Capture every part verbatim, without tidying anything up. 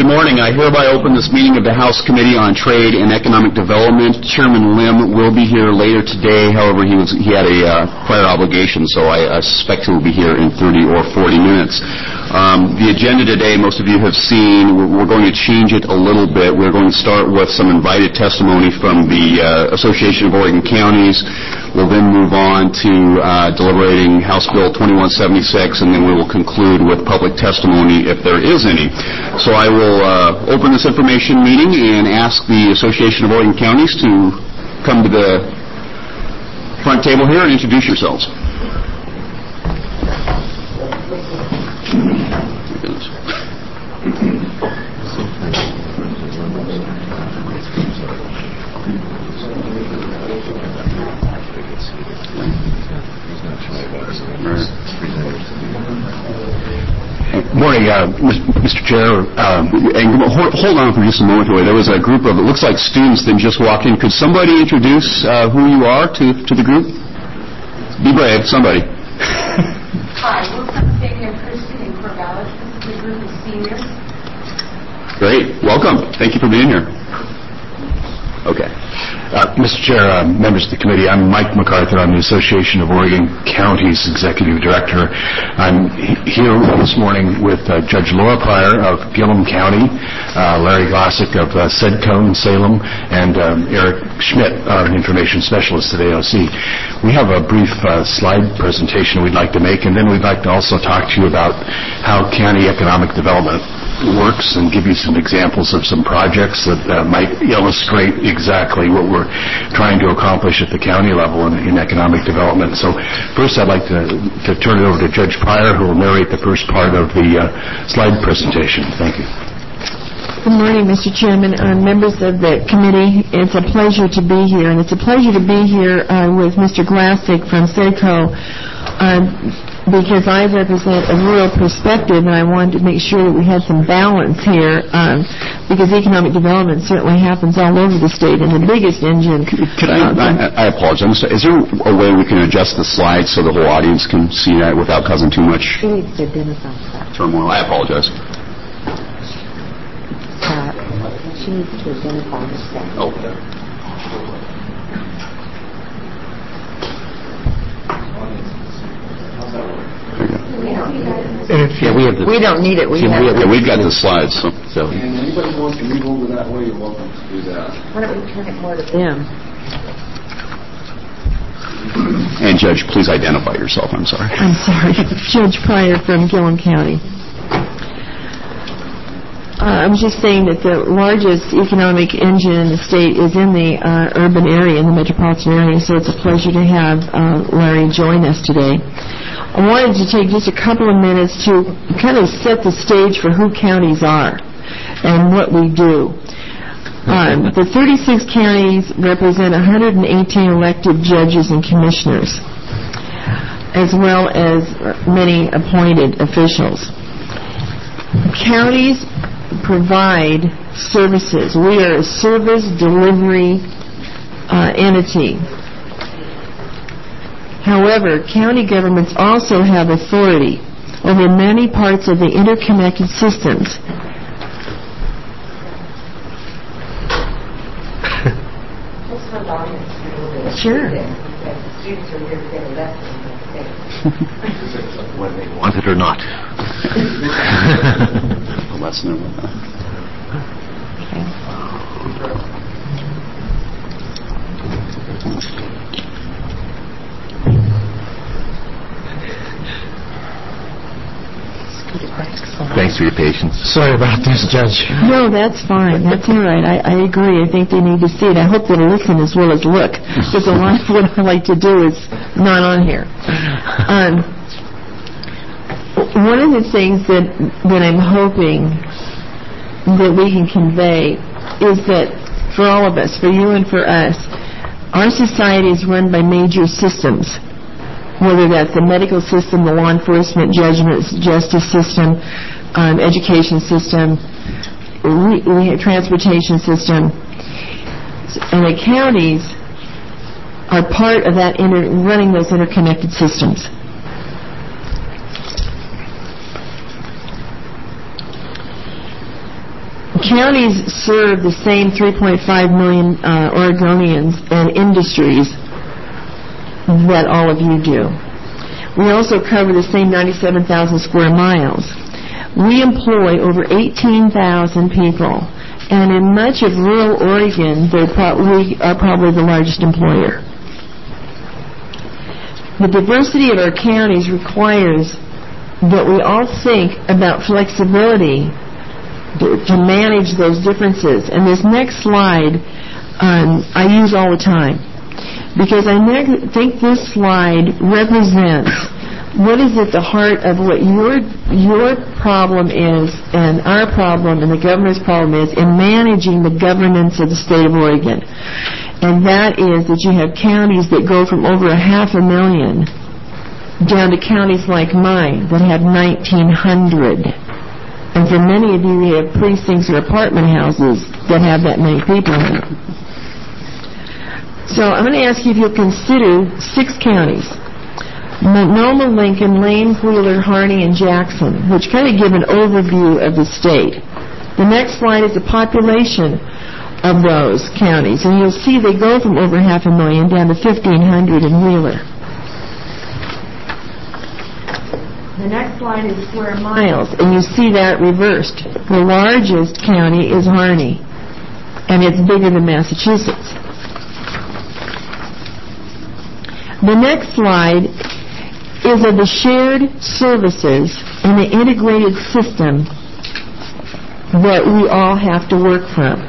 morning. I hereby open this meeting of the House Committee on Trade and Economic Development. Chairman Lim will be here later today. However, he was he had a uh, prior obligation, so I, I suspect he will be here in thirty or forty minutes. Um, the agenda today, most of you have seen, we're, we're going to change it a little bit. We're going to start with some invited testimony from the uh, Association of Oregon Counties. We'll then move on to uh, deliberating House Bill twenty-one seventy-six, and then we will conclude with public testimony if there is any. So I will uh, open this information meeting and ask the Association of Oregon Counties to come to the front table here and introduce yourselves. Morning, uh, Mister Chair. Um, and hold, hold on for just a moment. There was a group of, it looks like students that just walked in. Could somebody introduce uh, who you are to, to the group? Be brave, somebody. Hi, we're from Savior Christian in Corvallis. This is a group of seniors. Great. Welcome. Thank you for being here. Okay. Uh, Mister Chair, uh, members of the committee, I'm Mike MacArthur. I'm the Association of Oregon Counties Executive Director. I'm he- here this morning with uh, Judge Laura Pryor of Gillum County, uh, Larry Glassick of uh, Sedco in Salem, and um, Eric Schmidt, our Information Specialist at A O C. We have a brief uh, slide presentation we'd like to make, and then we'd like to also talk to you about how county economic development works and give you some examples of some projects that uh, might illustrate exactly what we're trying to accomplish at the county level in, in economic development. So first I'd like to, to turn it over to Judge Pryor, who will narrate the first part of the uh, slide presentation. Thank you. Good morning, Mister Chairman, uh, members of the committee. It's a pleasure to be here, and it's a pleasure to be here uh, with Mister Glassick from Sedco, uh, because I represent a rural perspective, and I wanted to make sure that we had some balance here, um, because economic development certainly happens all over the state, and the biggest engine... Could I, uh, I, I apologize. Is there a way we can adjust the slides so the whole audience can see that without causing too much turmoil? I apologize. Uh, she needs to identify herself. Oh. Yeah, we have the, we don't need it. We, have we, yeah, we've got the slides. So. so. And anybody wants to move over that way, you're welcome to do that. Why don't we turn it more to them? And Judge, please identify yourself. I'm sorry. I'm sorry. Judge Pryor from Gillum County. Uh, I was just saying that the largest economic engine in the state is in the uh, urban area, in the metropolitan area, so it's a pleasure to have uh, Larry join us today. I wanted to take just a couple of minutes to kind of set the stage for who counties are and what we do. Um, the thirty-six counties represent one hundred eighteen elected judges and commissioners, as well as many appointed officials. Counties provide services. We are a service delivery uh, entity. However, county governments also have authority over many parts of the interconnected systems. Sure. Students are here to get a lesson. whether they want it or not. A lesson or whatnot. Thanks for your patience. Sorry about this, Judge. No, that's fine. That's all right. I, I agree. I think they need to see it. I hope they'll listen as well as look, because a lot of what I like to do is not on here. Um, one of the things that, that I'm hoping that we can convey is that for all of us, for you and for us, our society is run by major systems, whether that's the medical system, the law enforcement, judgment, justice system, um, education system, we, we have transportation system, and the counties are part of that inter- running those interconnected systems. counties serve the same three point five million uh, Oregonians and industries that all of you do. We also cover the same ninety-seven thousand square miles. We employ over eighteen thousand people, and in much of rural Oregon, pro- we are probably the largest employer. The diversity of our counties requires that we all think about flexibility to, to manage those differences. And this next slide um, I use all the time because I ne- think this slide represents what is at the heart of what your your problem is and our problem and the governor's problem is in managing the governance of the state of Oregon. And that is that you have counties that go from over a half a million down to counties like mine that have nineteen hundred. And for many of you, we have precincts or apartment houses that have that many people in them. So I'm going to ask you if you'll consider six counties: Multnomah, Lincoln, Lane, Wheeler, Harney, and Jackson, which kind of give an overview of the state. The next slide is the population of those counties, and you'll see they go from over half a million down to fifteen hundred in Wheeler. The next slide is square miles, and you see that reversed. The largest county is Harney, and it's bigger than Massachusetts. The next slide is of the shared services and the integrated system that we all have to work from.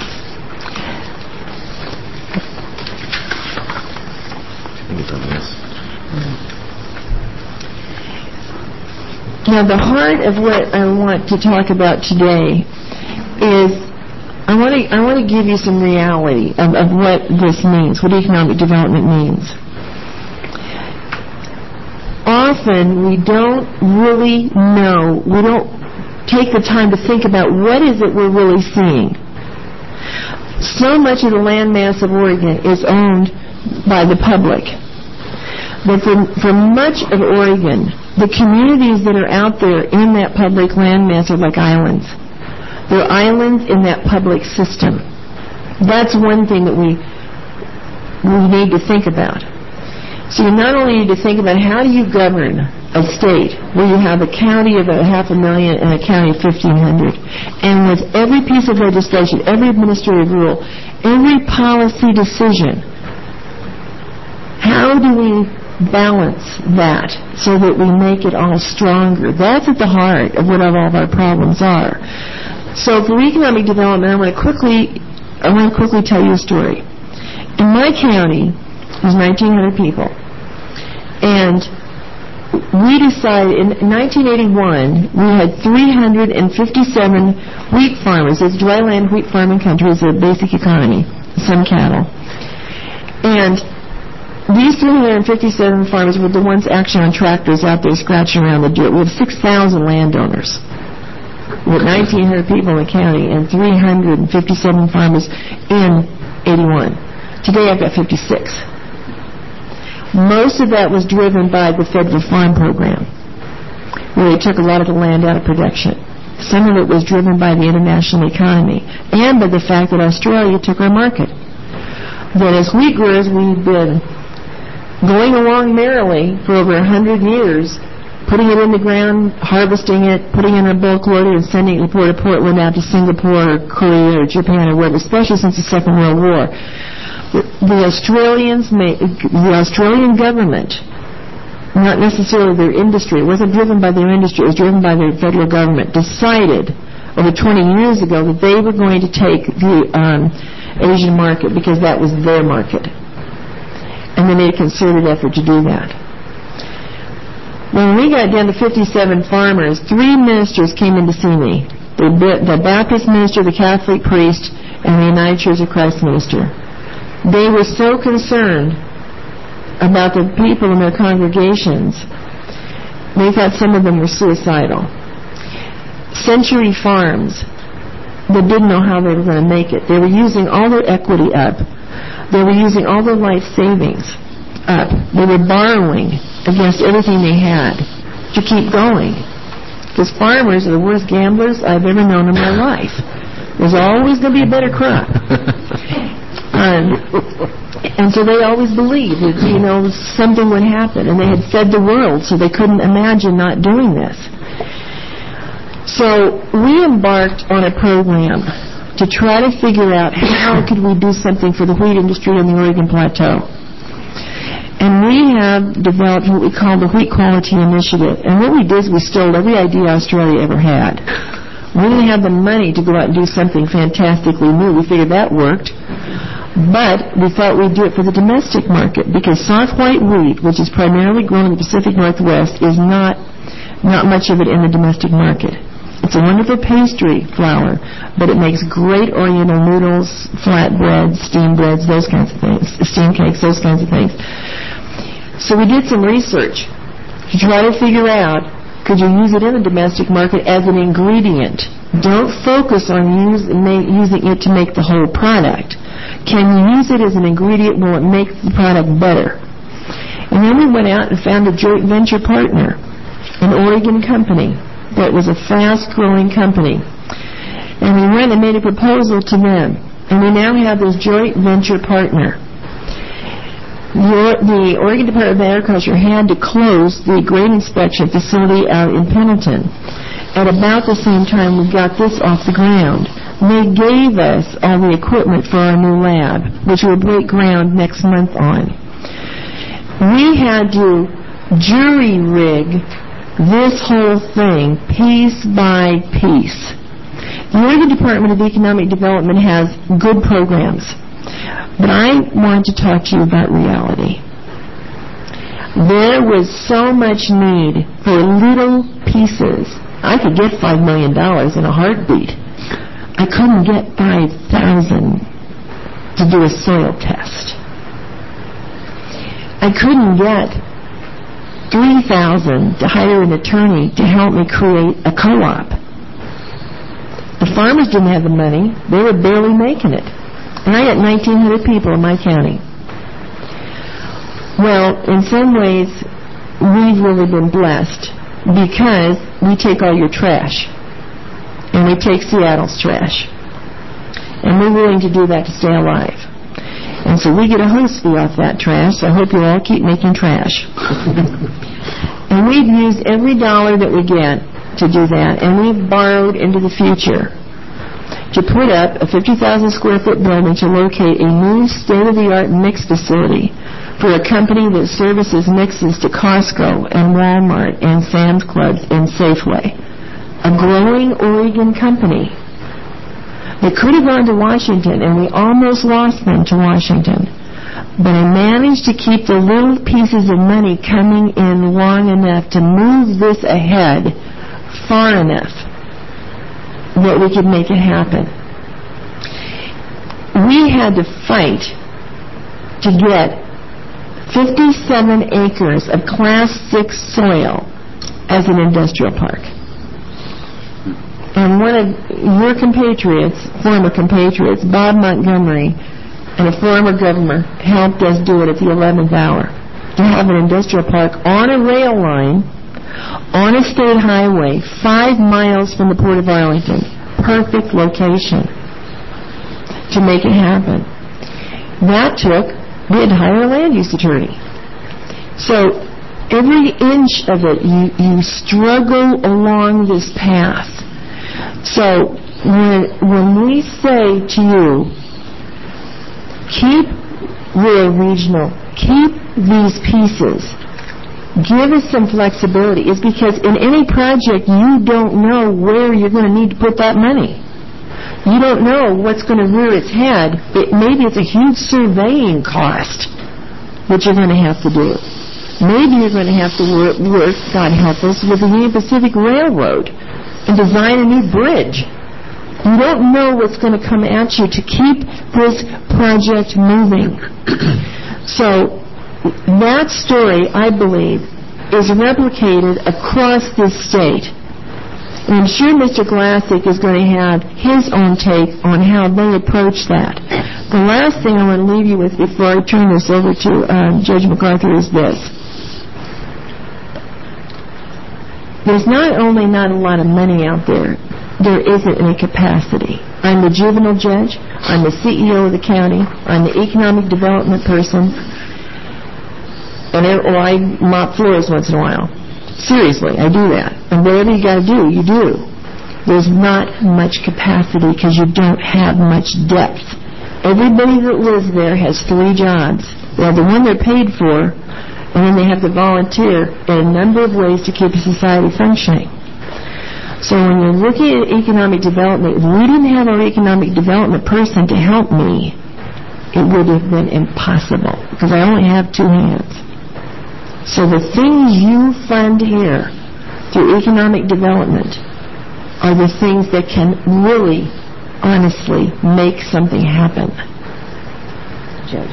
Now, the heart of what I want to talk about today is I want to I want to give you some reality of, of what this means, what economic development means. Often we don't really know, we don't take the time to think about what is it we're really seeing. So much of the landmass of Oregon is owned by the public. But for, for much of Oregon, the communities that are out there in that public landmass are like islands. They're islands in that public system. That's one thing that we we need to think about. So you not only need to think about how do you govern a state where you have a county of a half a million and a county of fifteen hundred, and with every piece of legislation, every administrative rule, every policy decision, how do we balance that so that we make it all stronger? That's at the heart of what all of our problems are. So for economic development, I want to quickly, I want to quickly tell you a story. In my county, there's nineteen hundred people, and we decided in nineteen eighty-one we had three hundred fifty-seven wheat farmers. It's dryland wheat farming country. It's a basic economy, some cattle, and these three hundred fifty-seven farmers were the ones actually on tractors out there scratching around the dirt. We have six thousand landowners with nineteen hundred people in the county and three hundred fifty-seven farmers in eighty-one. Today I've got fifty-six. Most of that was driven by the federal farm program, where they took a lot of the land out of production. Some of it was driven by the international economy and by the fact that Australia took our market. But as wheat growers, we've been going along merrily for over a hundred years, putting it in the ground, harvesting it, putting it in a bulk loader, and sending it to Port of Portland out to Singapore or Korea or Japan or wherever, especially since the Second World War. The, the Australians, made, the Australian government, not necessarily their industry, it wasn't driven by their industry, it was driven by their federal government, decided over twenty years ago that they were going to take the um, Asian market because that was their market. And they made a concerted effort to do that. When we got down to fifty-seven farmers, three ministers came in to see me. The, the Baptist minister, the Catholic priest, and the United Church of Christ minister. They were so concerned about the people in their congregations, they thought some of them were suicidal. Century Farms, they didn't know how they were going to make it. They were using all their equity up. They were using all their life savings up. They were borrowing against everything they had to keep going. Because farmers are the worst gamblers I've ever known in my life. There's always going to be a better crop. Um, and so they always believed that, you know, something would happen. And they had fed the world, so they couldn't imagine not doing this. So we embarked on a program to try to figure out how could we do something for the wheat industry on the Oregon Plateau. And we have developed what we call the Wheat Quality Initiative. And what we did is we stole every idea Australia ever had. We didn't have the money to go out and do something fantastically new. We figured that worked. But we thought we'd do it for the domestic market because soft white wheat, which is primarily grown in the Pacific Northwest, is not, not much of it in the domestic market. It's a wonderful pastry flour, but it makes great Oriental noodles, flatbreads, steamed breads, those kinds of things, steamed cakes, those kinds of things. So we did some research to try to figure out, could you use it in the domestic market as an ingredient? Don't focus on use, ma- using it to make the whole product. Can you use it as an ingredient? Will it make the product better? And then we went out and found a joint venture partner, an Oregon company that was a fast-growing company. And we went and made a proposal to them. And we now have this joint venture partner. The, the Oregon Department of Agriculture had to close the grain inspection facility out in Pendleton. At about the same time we got this off the ground. They gave us all the equipment for our new lab, which we'll break ground next month on. We had to jury rig this whole thing piece by piece. The Oregon Department of Economic Development has good programs, but I want to talk to you about reality. There was so much need for little pieces. I could get five million dollars in a heartbeat. I couldn't get five thousand dollars to do a soil test. I couldn't get three thousand dollars to hire an attorney to help me create a co-op. The farmers didn't have the money. They were barely making it. And I got nineteen hundred people in my county. Well, in some ways, we've really been blessed because we take all your trash. And we take Seattle's trash. And we're willing to do that to stay alive. And so we get a host fee off that trash, so I hope you all keep making trash. And we've used every dollar that we get to do that, and we've borrowed into the future to put up a fifty thousand square foot building to locate a new state-of-the-art mix facility for a company that services mixes to Costco and Walmart and Sam's Clubs and Safeway. A growing Oregon company. They could have gone to Washington, and we almost lost them to Washington. But I managed to keep the little pieces of money coming in long enough to move this ahead far enough that we could make it happen. We had to fight to get fifty-seven acres of Class six soil as an industrial park. And one of your compatriots, former compatriots, Bob Montgomery, and a former governor, helped us do it at the eleventh hour, to have an industrial park on a rail line, on a state highway, five miles from the Port of Arlington. Perfect location to make it happen. That took, we had to hire a land use attorney. So every inch of it, you, you struggle along this path. So when, when we say to you, keep rural regional, keep these pieces, give us some flexibility, it's because in any project you don't know where you're going to need to put that money. You don't know what's going to rear its head. It, maybe it's a huge surveying cost that you're going to have to do. Maybe you're going to have to work, work God help us, with the Union Pacific Railroad and design a new bridge. You don't know what's going to come at you to keep this project moving. So that story, I believe, is replicated across this state. And I'm sure Mister Glassick is going to have his own take on how they approach that. The last thing I want to leave you with before I turn this over to uh, Judge MacArthur is this. There's not only not a lot of money out there, there isn't any capacity. I'm the juvenile judge. I'm the C E O of the county. I'm the economic development person. And oh, I mop floors once in a while. Seriously, I do that. And whatever you got to do, you do. There's not much capacity because you don't have much depth. Everybody that lives there has three jobs. They have the one they're paid for, and then they have to volunteer in a number of ways to keep a society functioning. So when you're looking at economic development, if we didn't have our economic development person to help me, it would have been impossible because I only have two hands. So the things you fund here through economic development are the things that can really, honestly, make something happen. Judge.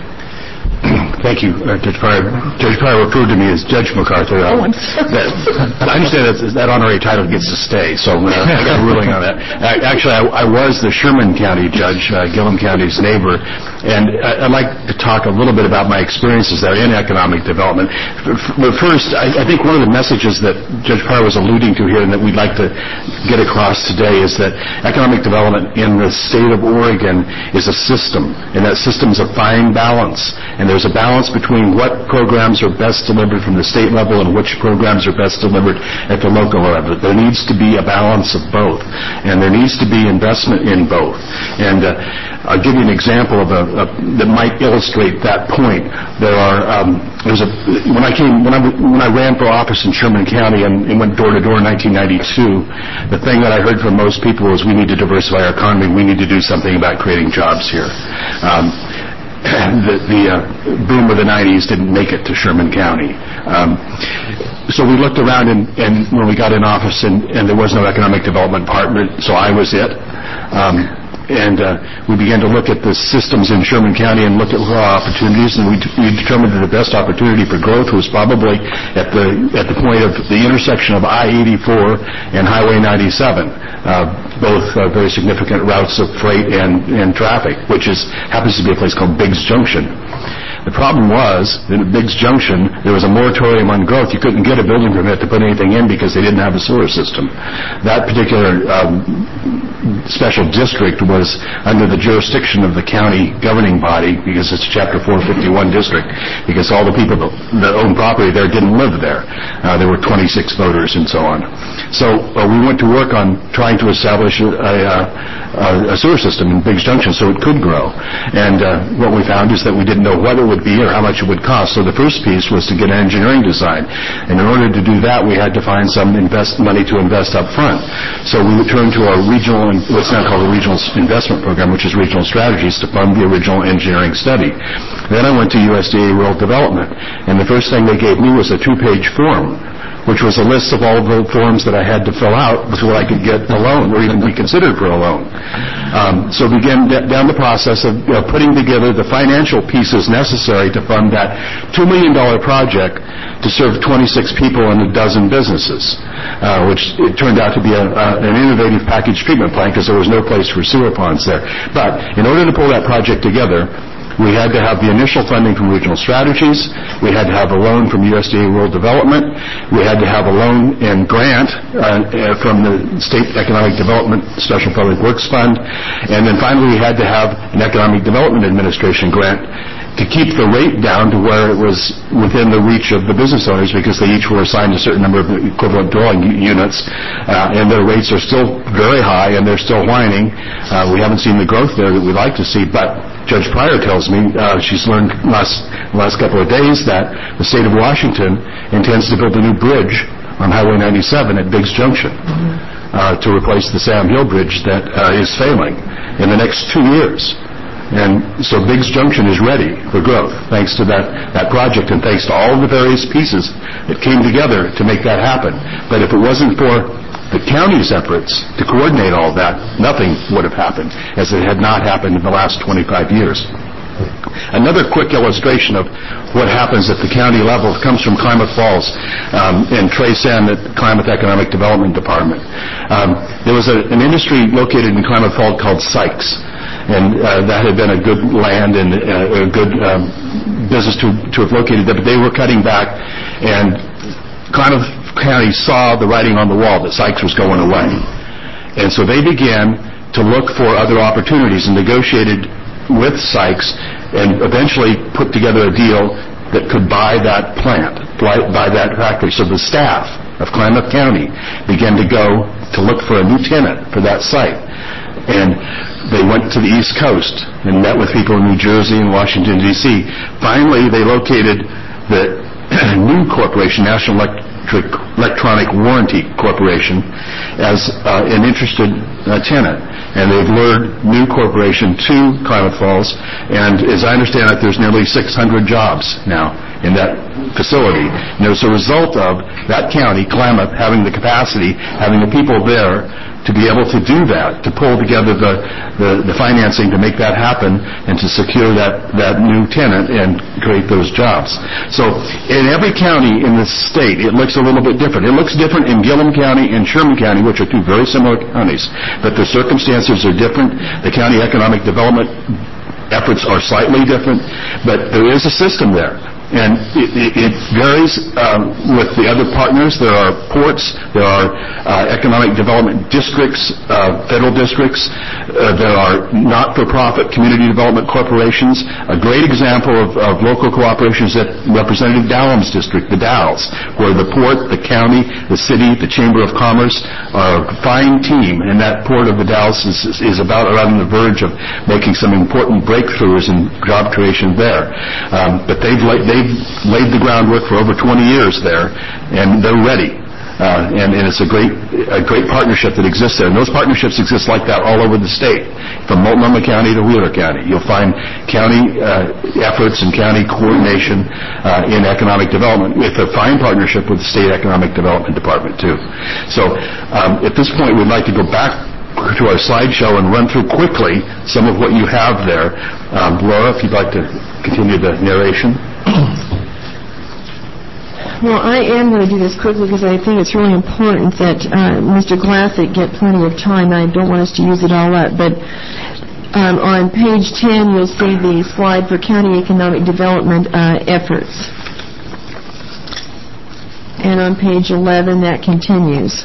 Thank you, uh, Judge Pryor. Judge Pryor referred to me as Judge MacArthur. Oh, I'm sorry. That, I understand that that honorary title gets to stay, so uh, I got a ruling on that. Uh, actually, I, I was the Sherman County judge, uh, Gillum County's neighbor, and I, I'd like to talk a little bit about my experiences there in economic development. But first, I, I think one of the messages that Judge Pryor was alluding to here and that we'd like to get across today is that economic development in the state of Oregon is a system, and that system's a fine balance, and there's a balance between what programs are best delivered from the state level and which programs are best delivered at the local level. There needs to be a balance of both, and there needs to be investment in both. And uh, I'll give you an example of a, a, that might illustrate that point. There are um, there's a when I came when I when I ran for office in Sherman County and, and went door to door in nineteen ninety-two, the thing that I heard from most people was we need to diversify our economy. We need to do something about creating jobs here. Um, the, the uh, boom of the nineties didn't make it to Sherman County. Um, so we looked around, and, and when we got in office, and, and there was no economic development department, so I was it. Um, and uh, we began to look at the systems in Sherman County and look at our opportunities, and we, d- we determined that the best opportunity for growth was probably at the at the point of the intersection of I eighty-four and Highway ninety-seven, uh, both uh, very significant routes of freight and, and traffic, which is happens to be a place called Biggs Junction. The problem was that at Biggs Junction, there was a moratorium on growth. You couldn't get a building permit to put anything in because they didn't have a sewer system. That particular um, special district was under the jurisdiction of the county governing body because it's a Chapter four fifty-one district, because all the people that, that owned property there didn't live there. Uh, there were twenty-six voters and so on. So uh, we went to work on trying to establish a, a, a sewer system in Biggs Junction so it could grow. And uh, what we found is that we didn't know what it would be or how much it would cost. So the first piece was to get an engineering design. And in order to do that, we had to find some invest money to invest up front. So we turned to our regional, what's now called the Regional Investment Program, which is Regional Strategies, to fund the original engineering study. Then I went to U S D A Rural Development, and the first thing they gave me was a two-page form, which was a list of all the forms that I had to fill out before I could get a loan or even be considered for a loan. Um, so began d- down the process of uh, putting together the financial pieces necessary to fund that two million dollars project to serve twenty-six people and a dozen businesses, uh, which it turned out to be a, a, an innovative package treatment plant because there was no place for sewer ponds there. But in order to pull that project together, we had to have the initial funding from Regional Strategies. We had to have a loan from U S D A Rural Development. We had to have a loan and grant uh, uh, from the State Economic Development Special Public Works Fund. And then finally we had to have an Economic Development Administration grant to keep the rate down to where it was within the reach of the business owners, because they each were assigned a certain number of equivalent dwelling units, uh, and their rates are still very high, and they're still whining. Uh, we haven't seen the growth there that we'd like to see, but Judge Pryor tells me uh, she's learned last last couple of days that the state of Washington intends to build a new bridge on Highway ninety-seven at Biggs Junction uh, to replace the Sam Hill Bridge that uh, is failing in the next two years. And so Biggs Junction is ready for growth thanks to that, that project and thanks to all the various pieces that came together to make that happen. But if it wasn't for the county's efforts to coordinate all that, nothing would have happened, as it had not happened in the last twenty-five years. Another quick illustration of what happens at the county level comes from Klamath Falls um, and Trey Sand at Klamath Economic Development Department. Um, there was a, an industry located in Klamath Falls called Sykes, and uh, that had been a good land and uh, a good um, business to, to have located there, but they were cutting back, and Klamath County saw the writing on the wall that Sykes was going away. And so they began to look for other opportunities and negotiated with Sykes and eventually put together a deal that could buy that plant, buy that factory. So the staff of Klamath County began to go to look for a new tenant for that site. And they went to the East Coast and met with people in New Jersey and Washington, D C Finally, they located the new corporation, National Electric, Electronic Warranty Corporation, as uh, an interested uh, tenant. And they've lured New Corporation to Klamath Falls, and as I understand it, there's nearly six hundred jobs now in that facility. And as a result of that county, Klamath, having the capacity, having the people there to be able to do that, to pull together the, the, the financing to make that happen and to secure that, that new tenant and create those jobs. So in every county in the state, it looks a little bit different. It looks different in Gillum County and Sherman County, which are two very similar counties, but the circumstances are different. The county economic development efforts are slightly different, but there is a system there. And it, it, it varies um, with the other partners. There are ports, there are uh, economic development districts, uh, federal districts, uh, there are not-for-profit community development corporations. A great example of, of local cooperation is that Representative Dallum's district, the Dalles, where the port, the county, the city, the Chamber of Commerce are a fine team, and that port of the Dalles is, is about around the verge of making some important breakthroughs in job creation there. Um, but they've, they've laid the groundwork for over twenty years there, and they're ready. Uh, and, and it's a great a great partnership that exists there. And those partnerships exist like that all over the state, from Multnomah County to Wheeler County. You'll find county uh, efforts and county coordination uh, in economic development with a fine partnership with the State Economic Development Department, too. So um, at this point, we'd like to go back to our slideshow and run through quickly some of what you have there. Um, Laura, if you'd like to continue the narration. Well, I am going to do this quickly because I think it's really important that uh, Mister Glassick get plenty of time. I don't want us to use it all up. But um, on page ten, you'll see the slide for county economic development uh, efforts. And on page eleven, that continues.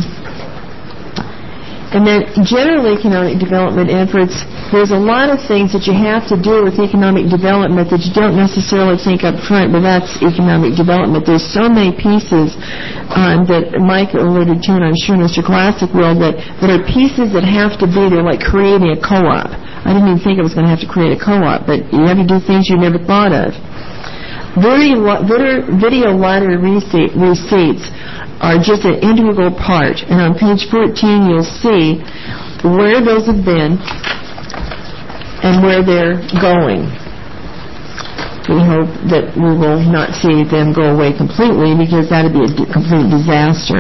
And then general economic development efforts, there's a lot of things that you have to do with economic development that you don't necessarily think up front, but that's economic development. There's so many pieces um, that Mike alluded to, and I'm sure Mister Glassick will, that, that are pieces that have to be there, like creating a co-op. I didn't even think I was going to have to create a co-op, but you have to do things you never thought of. Video, video lottery receipts are just an integral part. And on page fourteen, you'll see where those have been and where they're going. We hope that we will not see them go away completely, because that would be a d- complete disaster.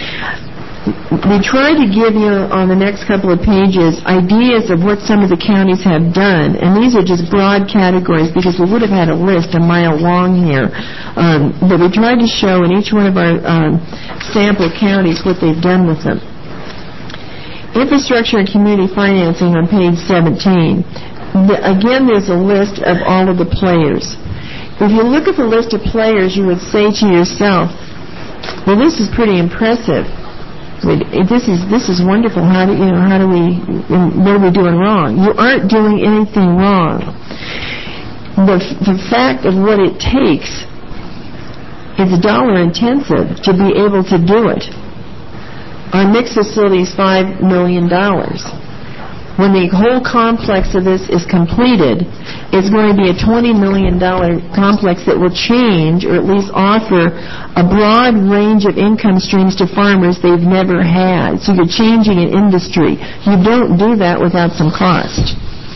We try to give you, on the next couple of pages, ideas of what some of the counties have done. And these are just broad categories, because we would have had a list a mile long here. Um, but we tried to show in each one of our um, sample counties what they've done with them. Infrastructure and community financing on page seventeen. The, again, there's a list of all of the players. If you look at the list of players, you would say to yourself, well, this is pretty impressive. This is this is wonderful. How do you know? How do we? What are we doing wrong? You aren't doing anything wrong. The the fact of what it takes is dollar intensive to be able to do it. Our mixed facility is five million dollars. When the whole complex of this is completed, it's going to be a twenty million dollars complex that will change, or at least offer, a broad range of income streams to farmers they've never had. So you're changing an industry. You don't do that without some cost.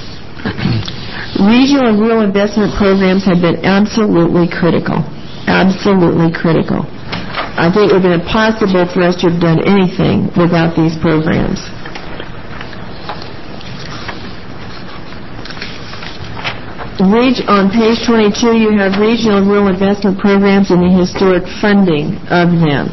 Regional and rural investment programs have been absolutely critical. Absolutely critical. I think it would have been impossible for us to have done anything without these programs. On page twenty-two, you have regional and rural investment programs and the historic funding of them.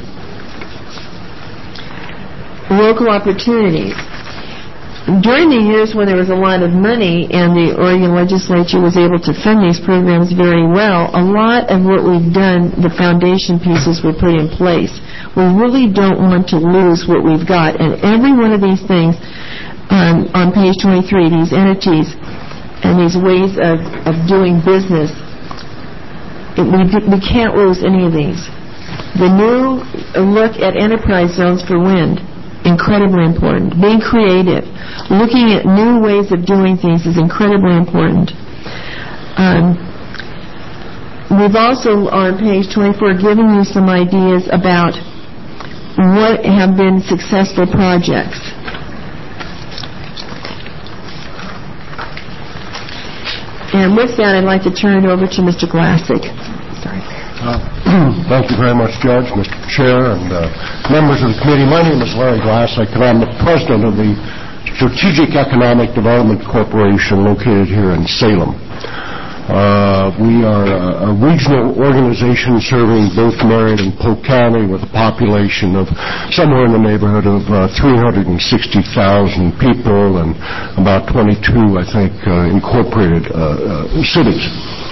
Local opportunities. During the years when there was a lot of money and the Oregon legislature was able to fund these programs very well, a lot of what we've done, the foundation pieces were put in place. We really don't want to lose what we've got. And every one of these things um, on page twenty-three, these entities and these ways of, of doing business, it, we, we can't lose any of these. The new look at enterprise zones for wind, incredibly important. Being creative, looking at new ways of doing things is incredibly important. Um, we've also, on page twenty-four, given you some ideas about what have been successful projects. And with that, I'd like to turn it over to Mister Glassick. Sorry. Uh, thank you very much, Judge, Mister Chair, and uh, members of the committee. My name is Larry Glassick, and I'm the president of the Strategic Economic Development Corporation located here in Salem. Uh, we are a, a regional organization serving both Marion and Polk County with a population of somewhere in the neighborhood of uh, three hundred sixty thousand people and about twenty-two, I think, uh, incorporated uh, uh, cities.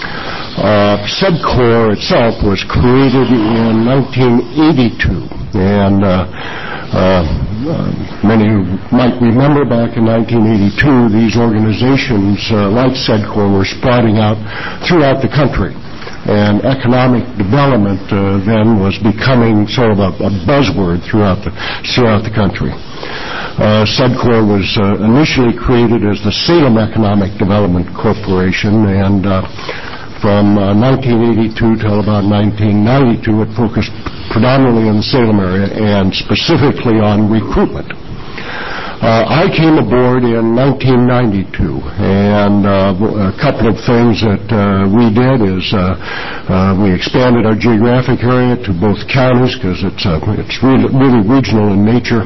Uh, SEDCOR itself was created in nineteen eighty-two, and uh, uh, uh, many might remember back in nineteen eighty-two, these organizations uh, like SEDCOR were sprouting out throughout the country, and economic development uh, then was becoming sort of a, a buzzword throughout the throughout the country. Uh, SEDCOR was uh, initially created as the Salem Economic Development Corporation, and uh, from uh, nineteen eighty-two till about nineteen ninety-two, it focused predominantly on the Salem area and specifically on recruitment. Uh, I came aboard in nineteen ninety-two, and uh, a couple of things that uh, we did is uh, uh, we expanded our geographic area to both counties because it's uh, it's really, really regional in nature.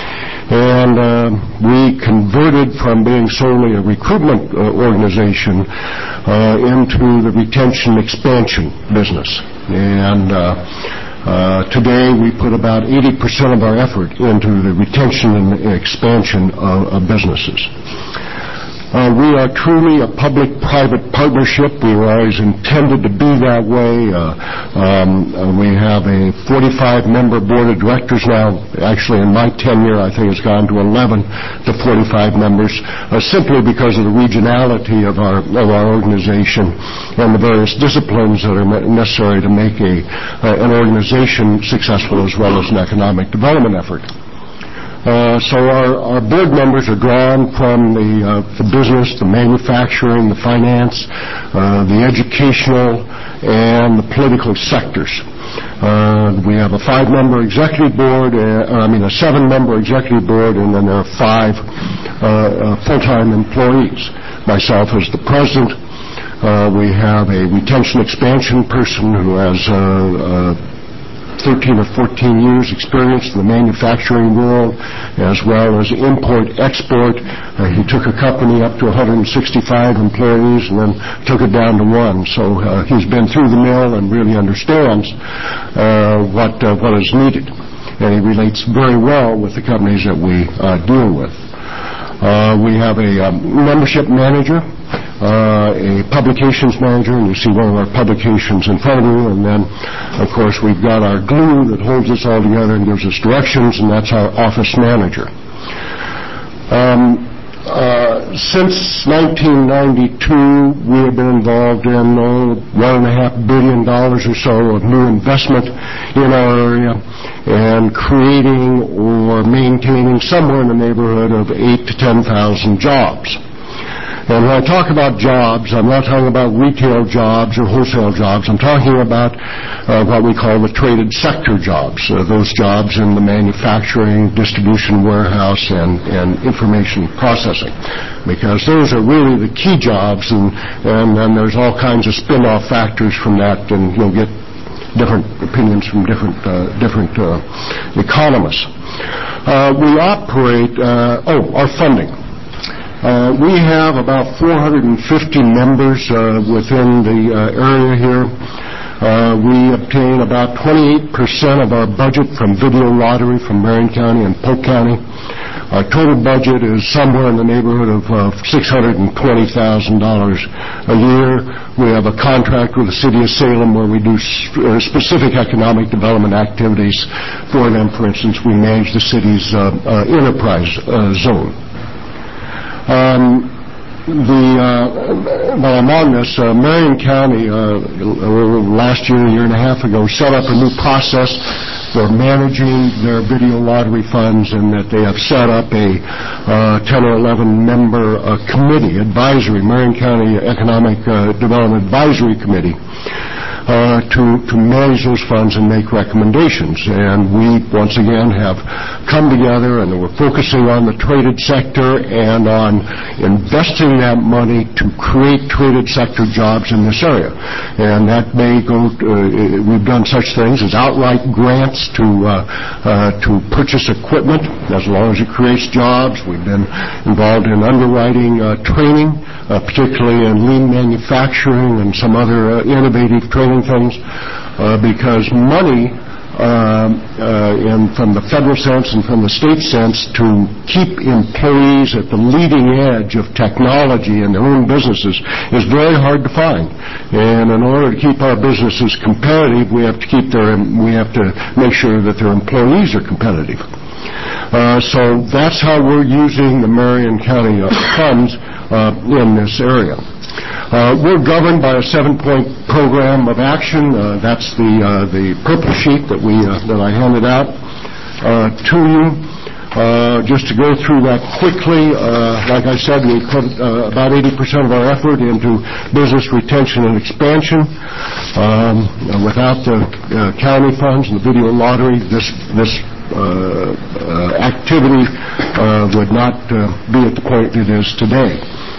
And uh, we converted from being solely a recruitment uh, organization uh, into the retention expansion business. And uh, uh, today we put about eighty percent of our effort into the retention and expansion of, of businesses. Uh, we are truly a public-private partnership. We were always intended to be that way. Uh, um, uh, we have a forty-five member board of directors now. Actually, in my tenure, I think it's gone to eleven to forty-five members, uh, simply because of the regionality of our of our organization and the various disciplines that are necessary to make a uh, an organization successful as well as an economic development effort. Uh, so our, our board members are drawn from the, uh, the business, the manufacturing, the finance, uh, the educational, and the political sectors. Uh, we have a five-member executive board, uh, I mean a seven-member executive board, and then there are five uh, uh, full-time employees. Myself as the president. Uh, we have a retention expansion person who has uh, uh, thirteen or fourteen years experience in the manufacturing world, as well as import-export. Uh, he took a company up to one hundred sixty-five employees and then took it down to one. So uh, he's been through the mill and really understands uh, what uh, what is needed. And he relates very well with the companies that we uh, deal with. Uh, we have a um, membership manager, uh, a publications manager, and you see one of our publications in front of you, and then, of course, we've got our glue that holds us all together and gives us directions, and that's our office manager. Um, uh, since nineteen ninety-two, we have been involved in oh, one and a half billion dollars or so of new investment in our area, and creating or maintaining somewhere in the neighborhood of eight to ten thousand jobs. And when I talk about jobs, I'm not talking about retail jobs or wholesale jobs. I'm talking about uh, what we call the traded sector jobs, uh, those jobs in the manufacturing, distribution, warehouse, and, and information processing, because those are really the key jobs, and, and then there's all kinds of spin-off factors from that, and you'll get different opinions from different uh, different uh, economists. Uh, we operate, uh, oh, our funding. Uh, we have about four hundred fifty members uh, within the uh, area here. Uh, we obtain about twenty-eight percent of our budget from video lottery from Marion County and Polk County. Our total budget is somewhere in the neighborhood of uh, six hundred twenty thousand dollars a year. We have a contract with the City of Salem where we do sp- uh, specific economic development activities for them. For instance, we manage the city's uh, uh, enterprise uh, zone. Um, The, uh, while I'm on this, uh, Marion County, uh, last year, a year and a half ago, set up a new process for managing their video lottery funds, and that they have set up a uh, ten or eleven member uh, committee, advisory, Marion County Economic uh, Development Advisory Committee, Uh, to, to manage those funds and make recommendations. And we, once again, have come together and we're focusing on the traded sector and on investing that money to create traded sector jobs in this area. And that may go, to, uh, we've done such things as outright grants to, uh, uh, to purchase equipment as long as it creates jobs. We've been involved in underwriting uh, training, uh, particularly in lean manufacturing and some other uh, innovative training things, uh, because money uh, uh, in, from the federal sense and from the state sense to keep employees at the leading edge of technology in their own businesses is very hard to find. And in order to keep our businesses competitive, we have to keep their we have to make sure that their employees are competitive. Uh, so that's how we're using the Marion County uh, funds uh, in this area. Uh, we're governed by a seven-point program of action. Uh, that's the uh, the purple sheet that we uh, that I handed out uh, to you. Uh, just to go through that quickly, uh, like I said, we put uh, about eighty percent of our effort into business retention and expansion. Um, without the uh, county funds and the video lottery, this this uh, uh, activity uh, would not uh, be at the point it is today.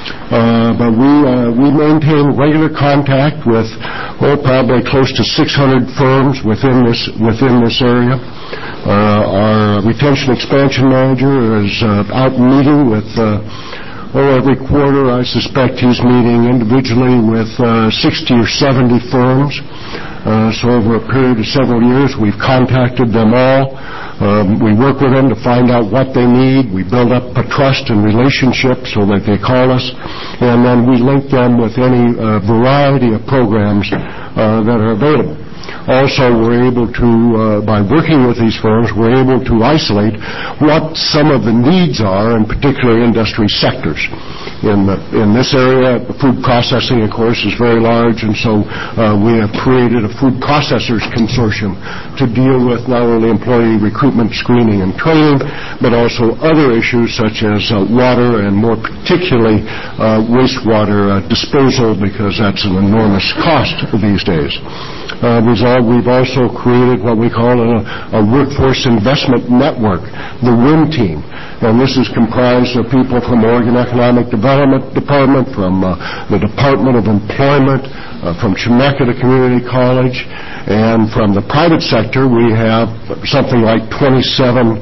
Uh, but we uh, we maintain regular contact with, oh, probably close to six hundred firms within this within this area. Uh, our retention expansion manager is uh, out meeting with, uh, oh, every quarter I suspect he's meeting individually with uh, sixty or seventy firms. Uh, so over a period of several years, we've contacted them all. Um, we work with them to find out what they need. We build up a trust and relationship so that they call us, and then we link them with any uh, variety of programs uh, that are available. Also, we're able to, uh, by working with these firms, we're able to isolate what some of the needs are in particular industry sectors. In, the, in this area, food processing, of course, is very large, and so uh, we have created a food processors consortium to deal with not only employee recruitment, screening, and training, but also other issues such as uh, water and more particularly uh, wastewater uh, disposal, because that's an enormous cost these days. Uh, we've also created what we call a, a workforce investment network, the WIN team. And this is comprised of people from Oregon Economic Development Department, from uh, the Department of Employment, uh, from Chemeketa Community College, and from the private sector we have something like twenty-seven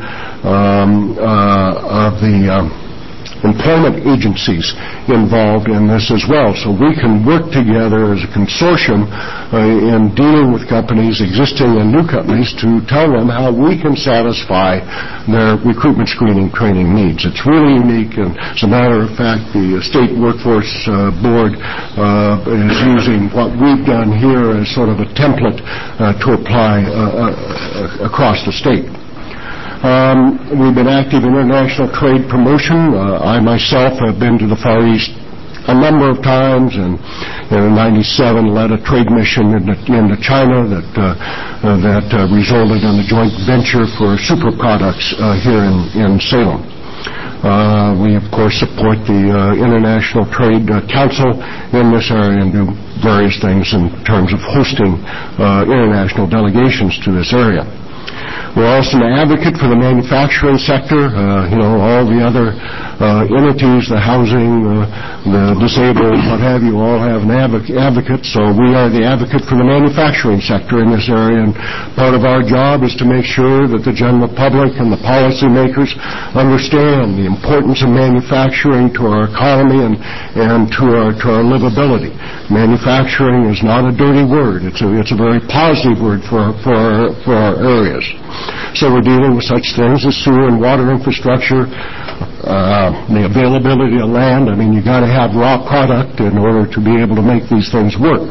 um, uh, of the um, employment agencies involved in this as well. So we can work together as a consortium uh, in dealing with companies, existing and new companies, to tell them how we can satisfy their recruitment, screening, training needs. It's really unique, and as a matter of fact, the State Workforce uh, Board uh, is using what we've done here as sort of a template uh, to apply uh, uh, across the state. Um, we've been active in international trade promotion. Uh, I myself have been to the Far East a number of times, and in ninety-seven led a trade mission into, into China that uh, uh, that uh, resulted in a joint venture for super products uh, here in, in Salem. Uh, we, of course, support the uh, International Trade uh, Council in this area and do various things in terms of hosting uh, international delegations to this area. We're also an advocate for the manufacturing sector. Uh, you know, all the other uh, entities, the housing, uh, the disabled, what have you, all have an advoc- advocate. So we are the advocate for the manufacturing sector in this area, and part of our job is to make sure that the general public and the policymakers understand the importance of manufacturing to our economy and, and to our to our livability. Manufacturing is not a dirty word. It's a, it's a very positive word for, for, our, for our areas. So we're dealing with such things as sewer and water infrastructure, uh, the availability of land. I mean, you got to have raw product in order to be able to make these things work.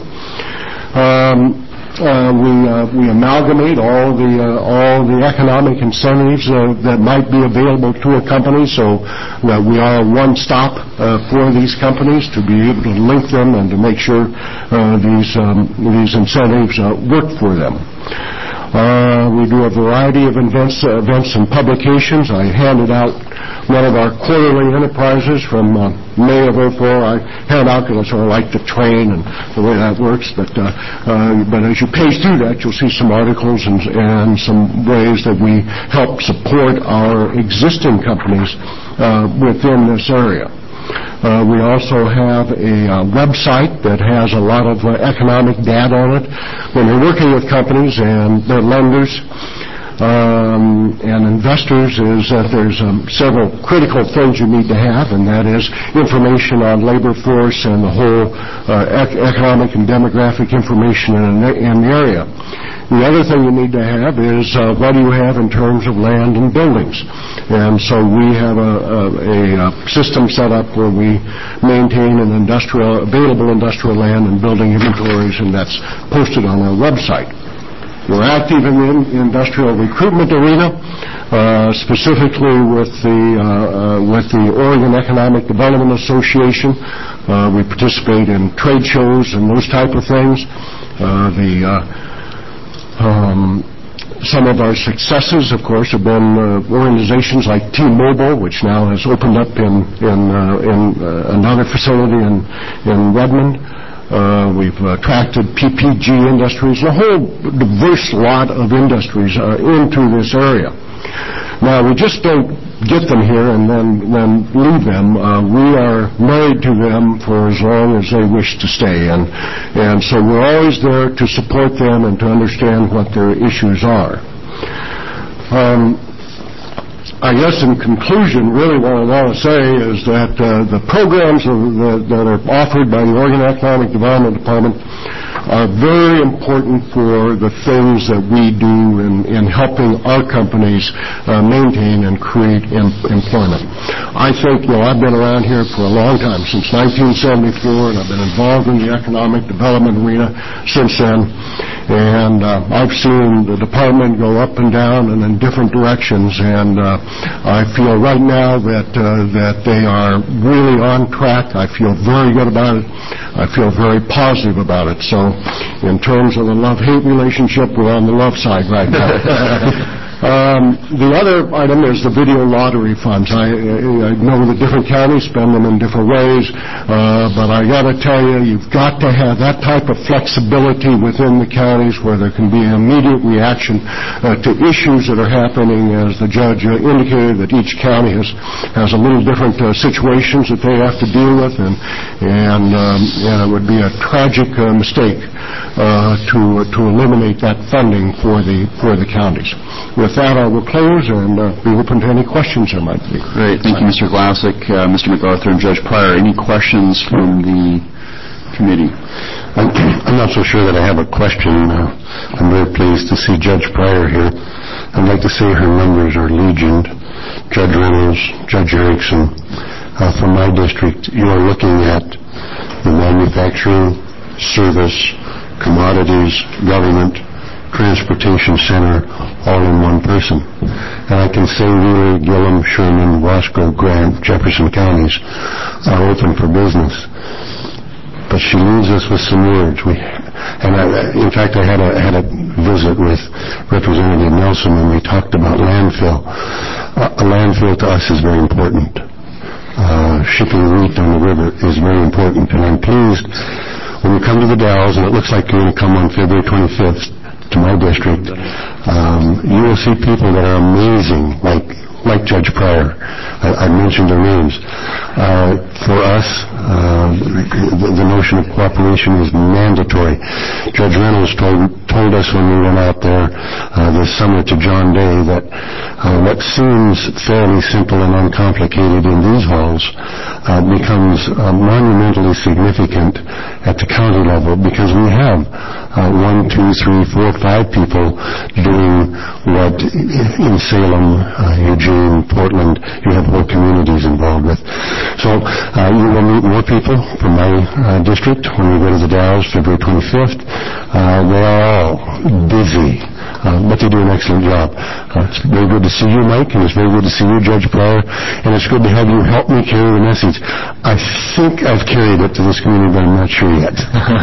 Um, Uh, we uh, we amalgamate all the uh, all the economic incentives uh, that might be available to a company, so that we are a one-stop uh, for these companies to be able to link them and to make sure uh, these um, these incentives uh, work for them. Uh, we do a variety of events, uh, events and publications. I handed out one of our quarterly enterprises from uh, May of oh four. I hand out because I sort of like to train and the way that works. But uh, uh, but as you page through that, you'll see some articles and, and some ways that we help support our existing companies uh, within this area. Uh, we also have a uh, website that has a lot of uh, economic data on it. When you're working with companies and their lenders um, and investors, is that there's um, several critical things you need to have, and that is information on labor force and the whole uh, ec- economic and demographic information in, in the area. The other thing you need to have is uh, what do you have in terms of land and buildings. And so we have a, a, a system set up where we maintain an industrial, available industrial land and building inventories, and that's posted on our website. We're active in the industrial recruitment arena, uh, specifically with the uh, uh, with the Oregon Economic Development Association. Uh, we participate in trade shows and those type of things. Uh, the uh, Um, some of our successes, of course, have been uh, organizations like T-Mobile, which now has opened up in in, uh, in uh, another facility in in Redmond. Uh, we've attracted P P G Industries, a whole diverse lot of industries uh, into this area. Now, we just don't get them here and then, then leave them. Uh, we are married to them for as long as they wish to stay. And, and so we're always there to support them and to understand what their issues are. Um, I guess in conclusion, really what I want to say is that uh, the programs of the, that are offered by the Oregon Economic Development Department are very important for the things that we do in, in helping our companies uh, maintain and create em- employment. I think, you know, I've been around here for a long time, since nineteen seventy-four, and I've been involved in the economic development arena since then. And uh, I've seen the department go up and down and in different directions, and uh, I feel right now that uh, that they are really on track. I feel very good about it. I feel very positive about it. So in terms of the love-hate relationship, we're on the love side right now. Um, the other item is the video lottery funds. I, I know the different counties spend them in different ways, uh, but I got to tell you, you've got to have that type of flexibility within the counties where there can be an immediate reaction uh, to issues that are happening. As the judge uh, indicated, that each county has has a little different uh, situations that they have to deal with, and and, um, and it would be a tragic uh, mistake uh, to to eliminate that funding for the for the counties. With that, I will close and uh, be open to any questions there might be. Great. Thank you, Mister Glassick, uh, Mister MacArthur, and Judge Pryor. Any questions from the committee? I'm, I'm not so sure that I have a question. Uh, I'm very pleased to see Judge Pryor here. I'd like to say her members are legioned. Judge Reynolds, Judge Erickson. Uh, from my district, you are looking at the manufacturing, service, commodities, government, transportation center all in one person. And I can say really Gillum, Sherman, Wasco, Grant, Jefferson counties are open for business. But she leaves us with some words. We, and I, in fact, I had a, had a visit with Representative Nelson when we talked about landfill. Uh, a landfill to us is very important. Uh, shipping wheat on the river is very important. And I'm pleased when you come to the Dalles, and it looks like you're going to come on February twenty-fifth, to my district, um, you will see people that are amazing, like like Judge Pryor. I, I mentioned their names. Uh, for us, uh, the, the notion of cooperation is mandatory. Judge Reynolds told, told us when we went out there uh, this summer to John Day that uh, what seems fairly simple and uncomplicated in these halls uh, becomes uh, monumentally significant at the county level, because we have uh, one, two, three, four, five people doing what in Salem, uh, Eugene, Portland, you have whole communities involved with. So uh, you will meet more people from my uh, district when we go to the Dalles February twenty-fifth. Uh, they are all busy, uh, but they do an excellent job. Uh, it's very good to see you, Mike, and it's very good to see you, Judge Pryor, and it's good to have you help me carry the message. I think I've carried it to this community, but I'm not sure yet.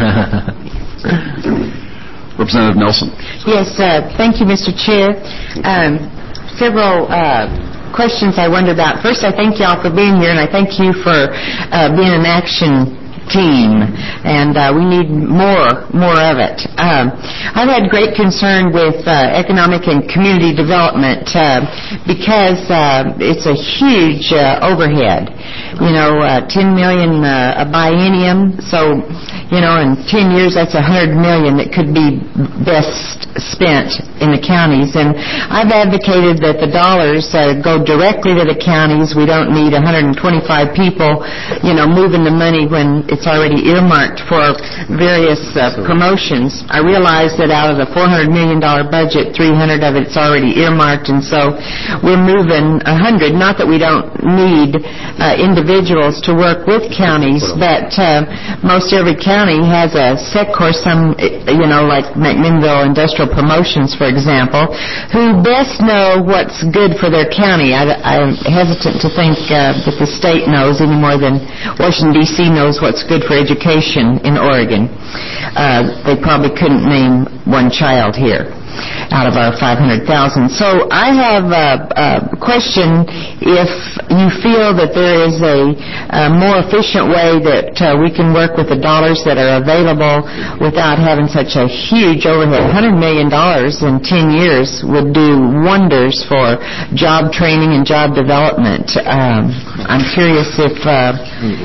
Representative Nelson. Yes, uh, thank you, Mister Chair. Um, several uh, questions I wonder about. First, I thank you all for being here, and I thank you for uh, being an action team, and uh, we need more more of it. Um, I've had great concern with uh, economic and community development uh, because uh, it's a huge uh, overhead. You know, uh, ten million uh, a biennium, so you know, in ten years that's a hundred million that could be best spent in the counties. And I've advocated that the dollars uh, go directly to the counties. We don't need one hundred twenty-five people, you know, moving the money when it's already earmarked for various uh, promotions. I realize that out of the four hundred million dollars budget, three hundred of it's already earmarked, and so we're moving one hundred. Not that we don't need uh, individuals to work with counties, but uh, most every county has a S E C or some, you know, like McMinnville Industrial Promotions, for example, who best know what's good for their county. I, I'm hesitant to think uh, that the state knows any more than Washington, D C knows what's good for education in Oregon. Uh, they probably couldn't name one child here out of our five hundred thousand. So I have a, a question if you feel that there is a, a more efficient way that uh, we can work with the dollars that are available without having such a huge overhead. one hundred million dollars in ten years would do wonders for job training and job development. Um, I'm curious if uh,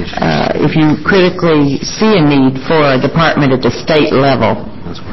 uh, if you critically see a need for a department at the state level.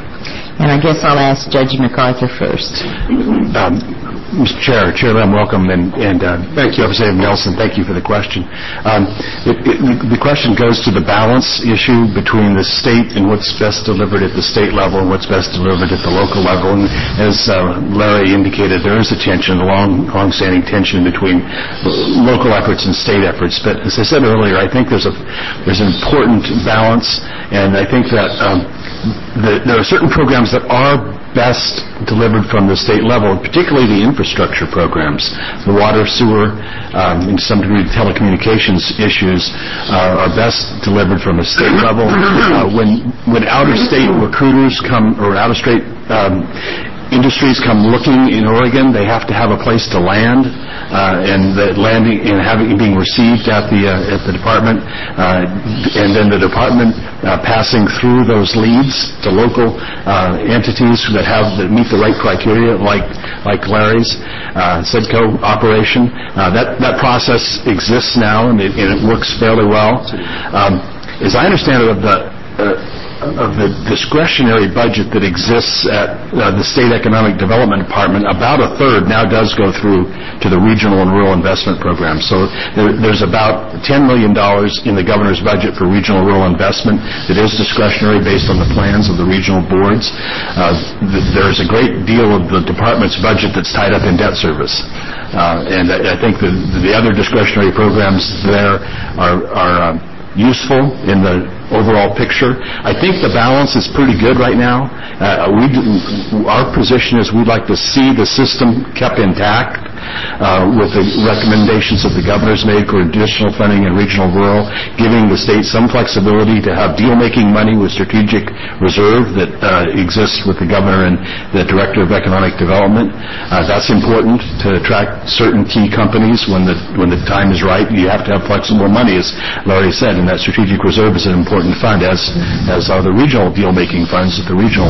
And I guess I'll ask Judge MacArthur first. Um, Mister Chair, Chair Lamb, welcome, and, and uh, thank you, Representative Nelson. Thank you for the question. Um, it, it, the question goes to the balance issue between the state and what's best delivered at the state level and what's best delivered at the local level. And as uh, Larry indicated, there is a tension, a long, long-standing tension between local efforts and state efforts. But as I said earlier, I think there's a there's an important balance, and I think that um, the, there are certain programs that are best delivered from the state level, particularly the infrastructure programs. The water, sewer, um, and to some degree telecommunications issues uh, are best delivered from a state level. Uh, when when out-of-state recruiters come, or out-of-state um, industries come looking in Oregon, they have to have a place to land, uh, and the landing and having being received at the uh, at the department, uh, and then the department uh, passing through those leads to local uh, entities that have that meet the right criteria, like like Larry's uh, SEDCO operation. Uh, that that process exists now, and it, and it works fairly well. Um, as I understand it, of the uh, of the discretionary budget that exists at uh, the State Economic Development Department, about a third now does go through to the regional and rural investment program. So there, there's about ten million dollars in the governor's budget for regional rural investment that is discretionary based on the plans of the regional boards. Uh, th- there's a great deal of the department's budget that's tied up in debt service. Uh, and I, I think the, the other discretionary programs there are, are uh, useful in the overall picture. I think the balance is pretty good right now. Uh, we, our position is we'd like to see the system kept intact uh, with the recommendations that the governor's made for additional funding in regional rural, giving the state some flexibility to have deal-making money with strategic reserve that uh, exists with the governor and the director of economic development. Uh, that's important to attract certain key companies when the when the time is right. You have to have flexible money, as Larry said, and that strategic reserve is an important fund, as as are the regional deal-making funds at the regional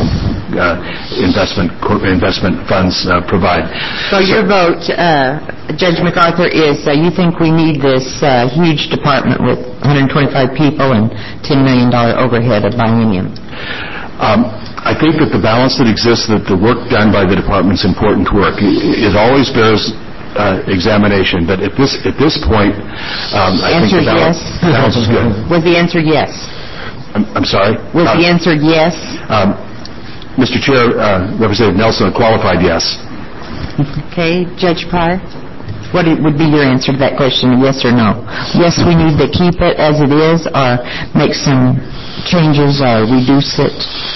uh, investment cor- investment funds uh, provide. So your vote, uh, Judge MacArthur, is uh, you think we need this uh, huge department with one hundred twenty-five people and ten million dollars overhead of biennium? Um, I think that the balance that exists, that the work done by the department's important work. It, it always bears uh, examination, but at this at this point, um, I answer think the balance, yes. the balance is good. Was the answer yes? I'm, I'm sorry? Was uh, the answer yes? Um, Mister Chair, uh, Representative Nelson, a qualified yes. Okay, Judge Pryor? What would be your answer to that question, yes or no? Yes, we need to keep it as it is, or make some changes, or reduce it?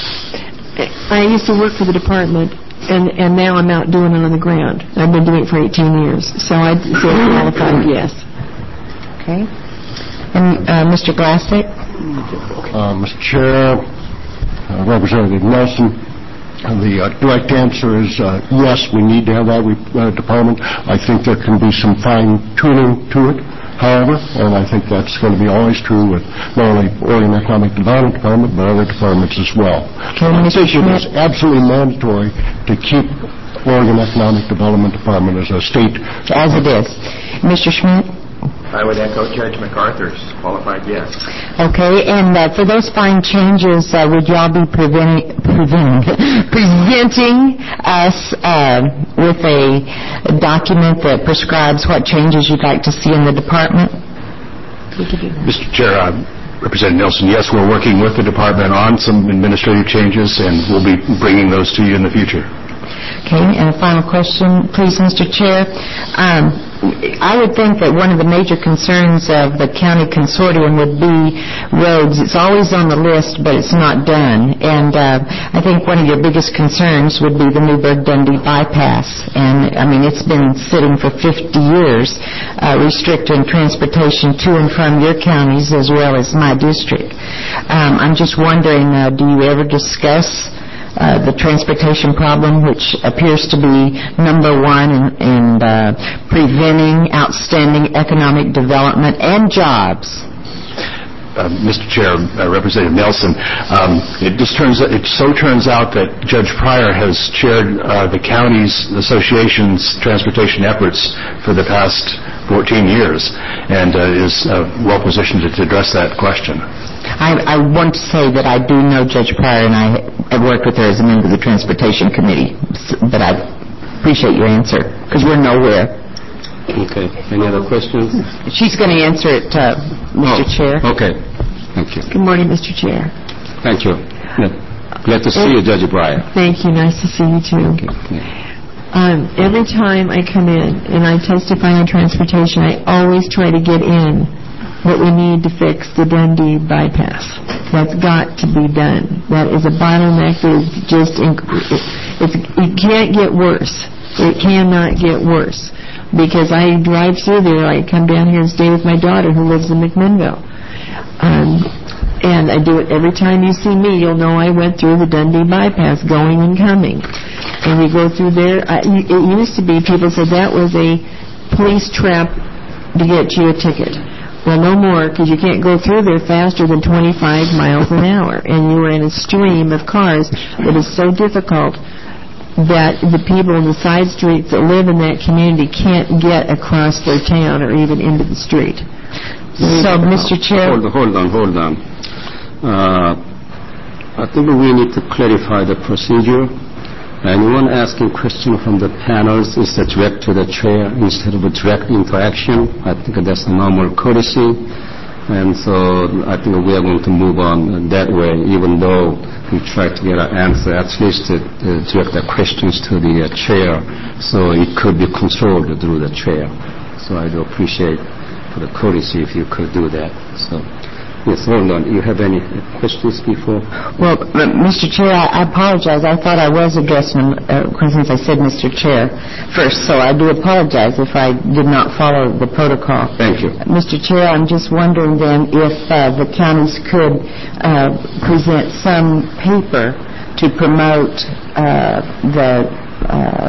I used to work for the department, and, and now I'm out doing it on the ground. I've been doing it for eighteen years, so I'd say qualified yes. Okay. And uh, Mister Glassick? Uh, Mister Chair, uh, Representative Nelson, the uh, direct answer is uh, yes, we need to have that re- uh, department. I think there can be some fine-tuning to it, however, and I think that's going to be always true with not only Oregon Economic Development Department, but other departments as well. Okay, I think it is absolutely mandatory to keep Oregon Economic Development Department as a state. As it is. Mister Schmidt? I would echo Judge MacArthur's qualified yes. Okay, and uh, for those fine changes, uh, would y'all be preventing, preventing, presenting us uh, with a document that prescribes what changes you'd like to see in the department? Mister Chair, uh, Representative Nelson, yes, we're working with the department on some administrative changes, and we'll be bringing those to you in the future. Okay, and a final question, please, Mister Chair. Um, I would think that one of the major concerns of the county consortium would be roads. It's always on the list, but it's not done. And uh, I think one of your biggest concerns would be the Newburgh-Dundee bypass. And, I mean, it's been sitting for fifty years, uh, restricting transportation to and from your counties as well as my district. Um, I'm just wondering, uh, do you ever discuss Uh, the transportation problem, which appears to be number one in, in uh, preventing outstanding economic development and jobs? Uh, Mister Chair, uh, Representative Nelson, um, it just turns it so turns out that Judge Pryor has chaired uh, the county's association's transportation efforts for the past fourteen years, and uh, is uh, well positioned to, to address that question. I, I want to say that I do know Judge Pryor, and I have worked with her as a member of the Transportation Committee, but I appreciate your answer, because we're nowhere. Okay. Any other questions? She's going to answer it, uh, Mister Oh, Chair. Okay. Thank you. Good morning, Mister Chair. Thank you. Glad to see you, Judge Breyer. Thank you. Nice to see you, too. Okay. Um, every time I come in and I testify on transportation, I always try to get in what we need to fix the Dundee bypass. That's got to be done. That is a bottleneck that is just, inc- it, it's, it can't get worse. It cannot get worse. Because I drive through there, I come down here and stay with my daughter who lives in McMinnville. Um, and I do it every time you see me, you'll know I went through the Dundee bypass, going and coming. And we go through there. I, it used to be, people said that was a police trap to get you a ticket. Well, no more, because you can't go through there faster than twenty-five miles an hour. And you are in a stream of cars that is so difficult that the people in the side streets that live in that community can't get across their town or even into the street. So, Mister Chair... Hold on, hold on, hold on. Uh, I think we need to clarify the procedure. Anyone asking question from the panels is a direct to the chair instead of a direct interaction. I think that's a normal courtesy. And so I think we are going to move on that way, even though we try to get an answer, at least to uh, direct the questions to the uh, chair, so it could be controlled through the chair. So I do appreciate for the courtesy if you could do that. So, yes, hold on. You have any questions before? Well, Mister Chair, I, I apologize. I thought I was addressing him, uh, since I said Mister Chair first, so I do apologize if I did not follow the protocol. Thank you. Mister Chair, I'm just wondering then if uh, the counties could uh, present some paper to promote uh, the uh,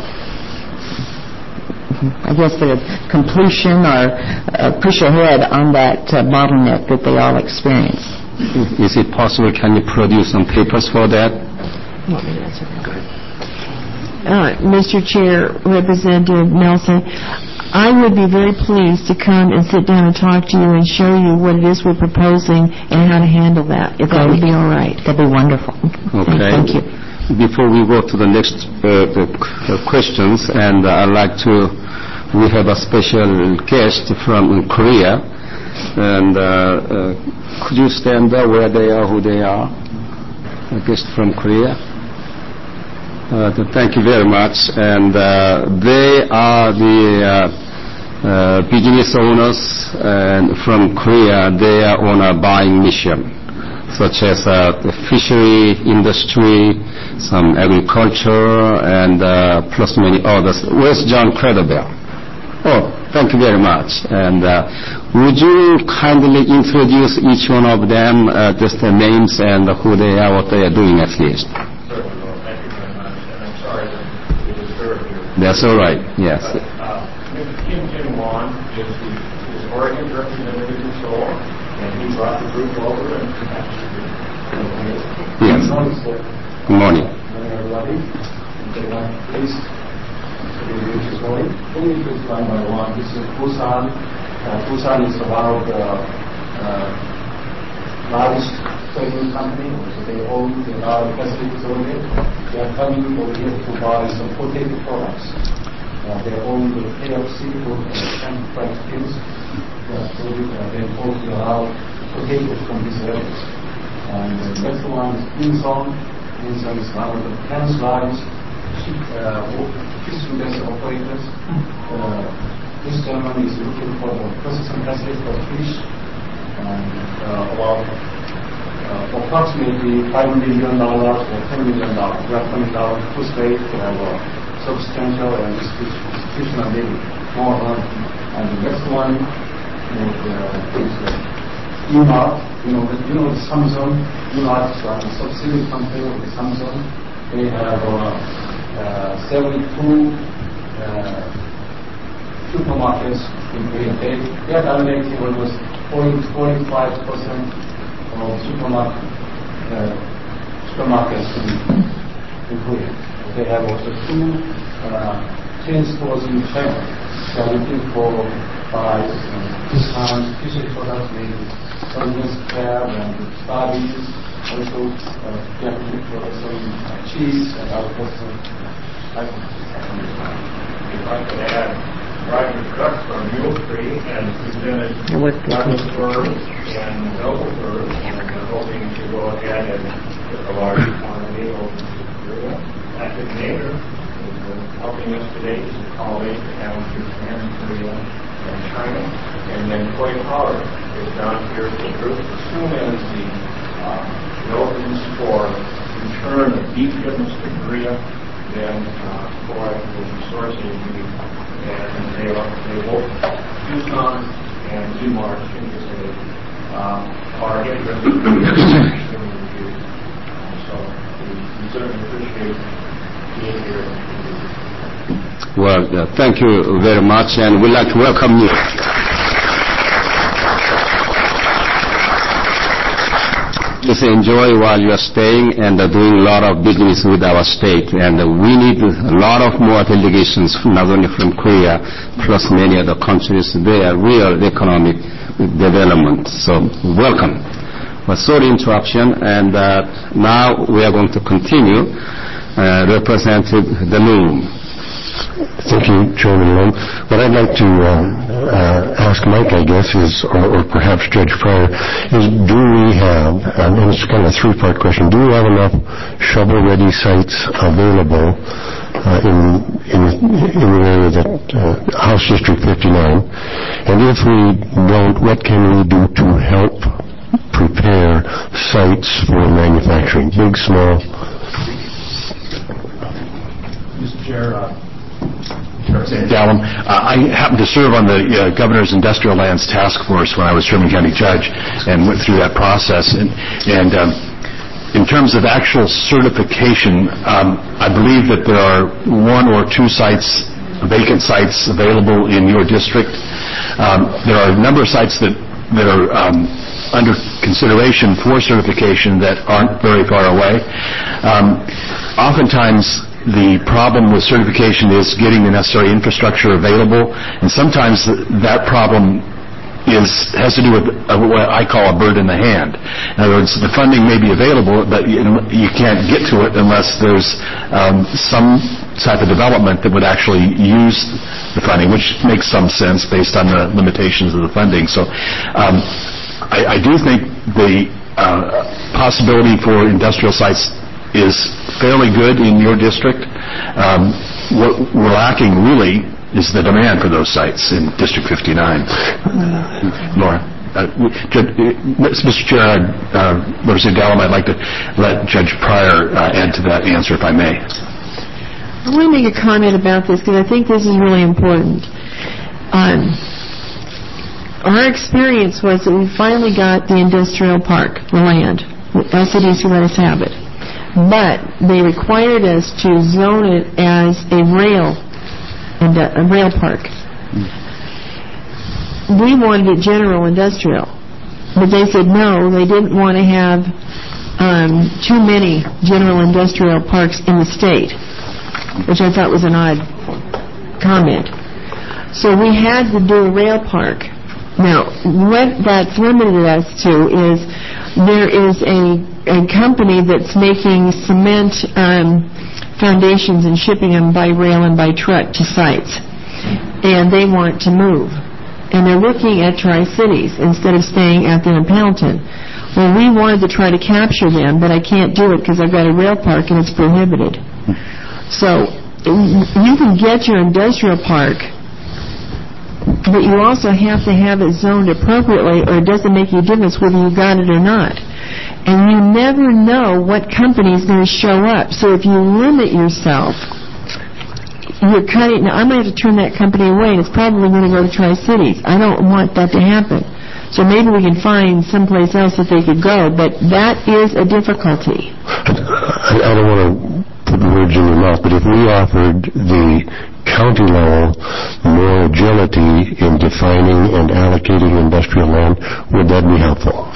I guess the completion or uh, push ahead on that uh, bottleneck that they all experience. Is it possible, can you produce some papers for that? Want me to answer that? Go ahead. Uh, Mister Chair, Representative Nelson, I would be very pleased to come and sit down and talk to you and show you what it is we're proposing and how to handle that, if that would be all right. That'd be wonderful. Okay. Thank you. Before we go to the next uh, the, uh, questions, and uh, I'd like to, we have a special guest from Korea, and uh, uh, could you stand there where they are, who they are? A guest from Korea. Uh, thank you very much. And uh, they are the uh, uh, business owners and from Korea. They are on a buying mission, such as uh, the fishery industry, some agriculture, and uh, plus many others. Where's John Cradlebell? Oh, thank you very much. And uh, would you kindly introduce each one of them, uh, just their names and who they are, what they are doing at least? That's all right, yes. But, uh, Mister Kim Kim Won is the is Oregon's representative in Seoul, and he brought the group over and Yes. Good morning, sir. Good morning. Good morning, everybody. Okay, uh, please, to be with this morning. Let me just line by one. This is Busan. Uh, Busan is about uh, uh, largest trading company, so they own a lot of facilities over there. They are coming over here to buy some potato products. Uh, they own the K F C food and fried skills. Yeah, so we, uh, they import a lot of potatoes from these areas. And the next one is Inson. Inson is one of the tenth largest uh, fish industry operators. Uh, this gentleman is looking for the processing facility for fish. And uh, about Uh, approximately five million dollars or ten million dollars. We are coming down to state to have a substantial and institutional living, more money. And the next one is, uh, is uh, E-Mart. You know, the, you know the Samsung. E-Mart is a subsidiary company of the Samsung. They have uh, uh, seventy-two uh, supermarkets in Korea. They, they are dominating almost forty-five percent of supermarket, uh, supermarkets in, in Korea. They have also two uh, chain stores in China. They are looking for buys and discounts, fishery products, maybe Sundays crab and starbies. Also, uh, they are looking for some uh, cheese and other custom items. If I could add, Roger Crux from Mule Tree and presented Douglas Fir and Noble Fir, and they're hoping to go ahead and get a large quantity over to Korea. Patrick Nader is uh, helping us today. He's a colleague that having to Japan, Korea, and China. And then Coy Howard is down here with the group. As soon as the uh, it opens for return of beef shipments to Korea, then uh, Coy will be sourcing beef. And they are, they both, Tucson and Zumar, uh, are interested in the review. So we, we certainly appreciate being here. Well, uh, thank you very much, and we'd like to welcome you. Just enjoy while you are staying and uh, doing a lot of business with our state. And uh, we need a lot of more delegations, from, not only from Korea, plus many other countries. They are real economic development. So welcome. Well, sorry interruption. And uh, now we are going to continue. Uh, Representative Danoon. Thank you, Chairman Lim. What I'd like to uh, uh, ask Mike, I guess, is, or, or perhaps Judge Pryor, is do we have, um, and it's kind of a three-part question, do we have enough shovel-ready sites available uh, in, in, in the area that, uh, House District fifty-nine? And if we don't, what can we do to help prepare sites for manufacturing, big, small? Mister Chair, uh, Representative Dallum. Uh, I happened to serve on the uh, Governor's Industrial Lands Task Force when I was Sherman County Judge and went through that process. And, and um, in terms of actual certification, um, I believe that there are one or two sites, vacant sites, available in your district. Um, there are a number of sites that, that are um, under consideration for certification that aren't very far away. Um, oftentimes, the problem with certification is getting the necessary infrastructure available, and sometimes that problem is has to do with uh, what I call a bird in the hand. In other words, the funding may be available, but you, you can't get to it unless there's um, some type of development that would actually use the funding, which makes some sense based on the limitations of the funding. So um, I, I do think the uh, possibility for industrial sites is fairly good in your district. Um, what we're lacking really is the demand for those sites in District fifty-nine. Laura? Uh, Mister Chair, uh, Representative Dallam, I'd like to let Judge Pryor uh, add to that answer, if I may. I want to make a comment about this because I think this is really important. Um, our experience was that we finally got the industrial park, the land. L C D C let us have it. But they required us to zone it as a rail and a rail park. We wanted it general industrial, but they said no, they didn't want to have um, too many general industrial parks in the state, which I thought was an odd comment. So we had to do a rail park. Now, what that's limited us to is there is a, a company that's making cement um, foundations and shipping them by rail and by truck to sites, and they want to move, and they're looking at Tri-Cities instead of staying at the Pendleton. Well, we wanted to try to capture them, but I can't do it because I've got a rail park and it's prohibited. So you can get your industrial park, but you also have to have it zoned appropriately, or it doesn't make any difference whether you got it or not. And you never know what company is going to show up. So if you limit yourself, you're cutting. Now, I'm going to have to turn that company away, and it's probably going to go to Tri-Cities. I don't want that to happen. So maybe we can find someplace else that they could go, but that is a difficulty. I, I don't want to put words in your mouth, but if we offered the county level more agility in defining and allocating industrial land, would that be helpful?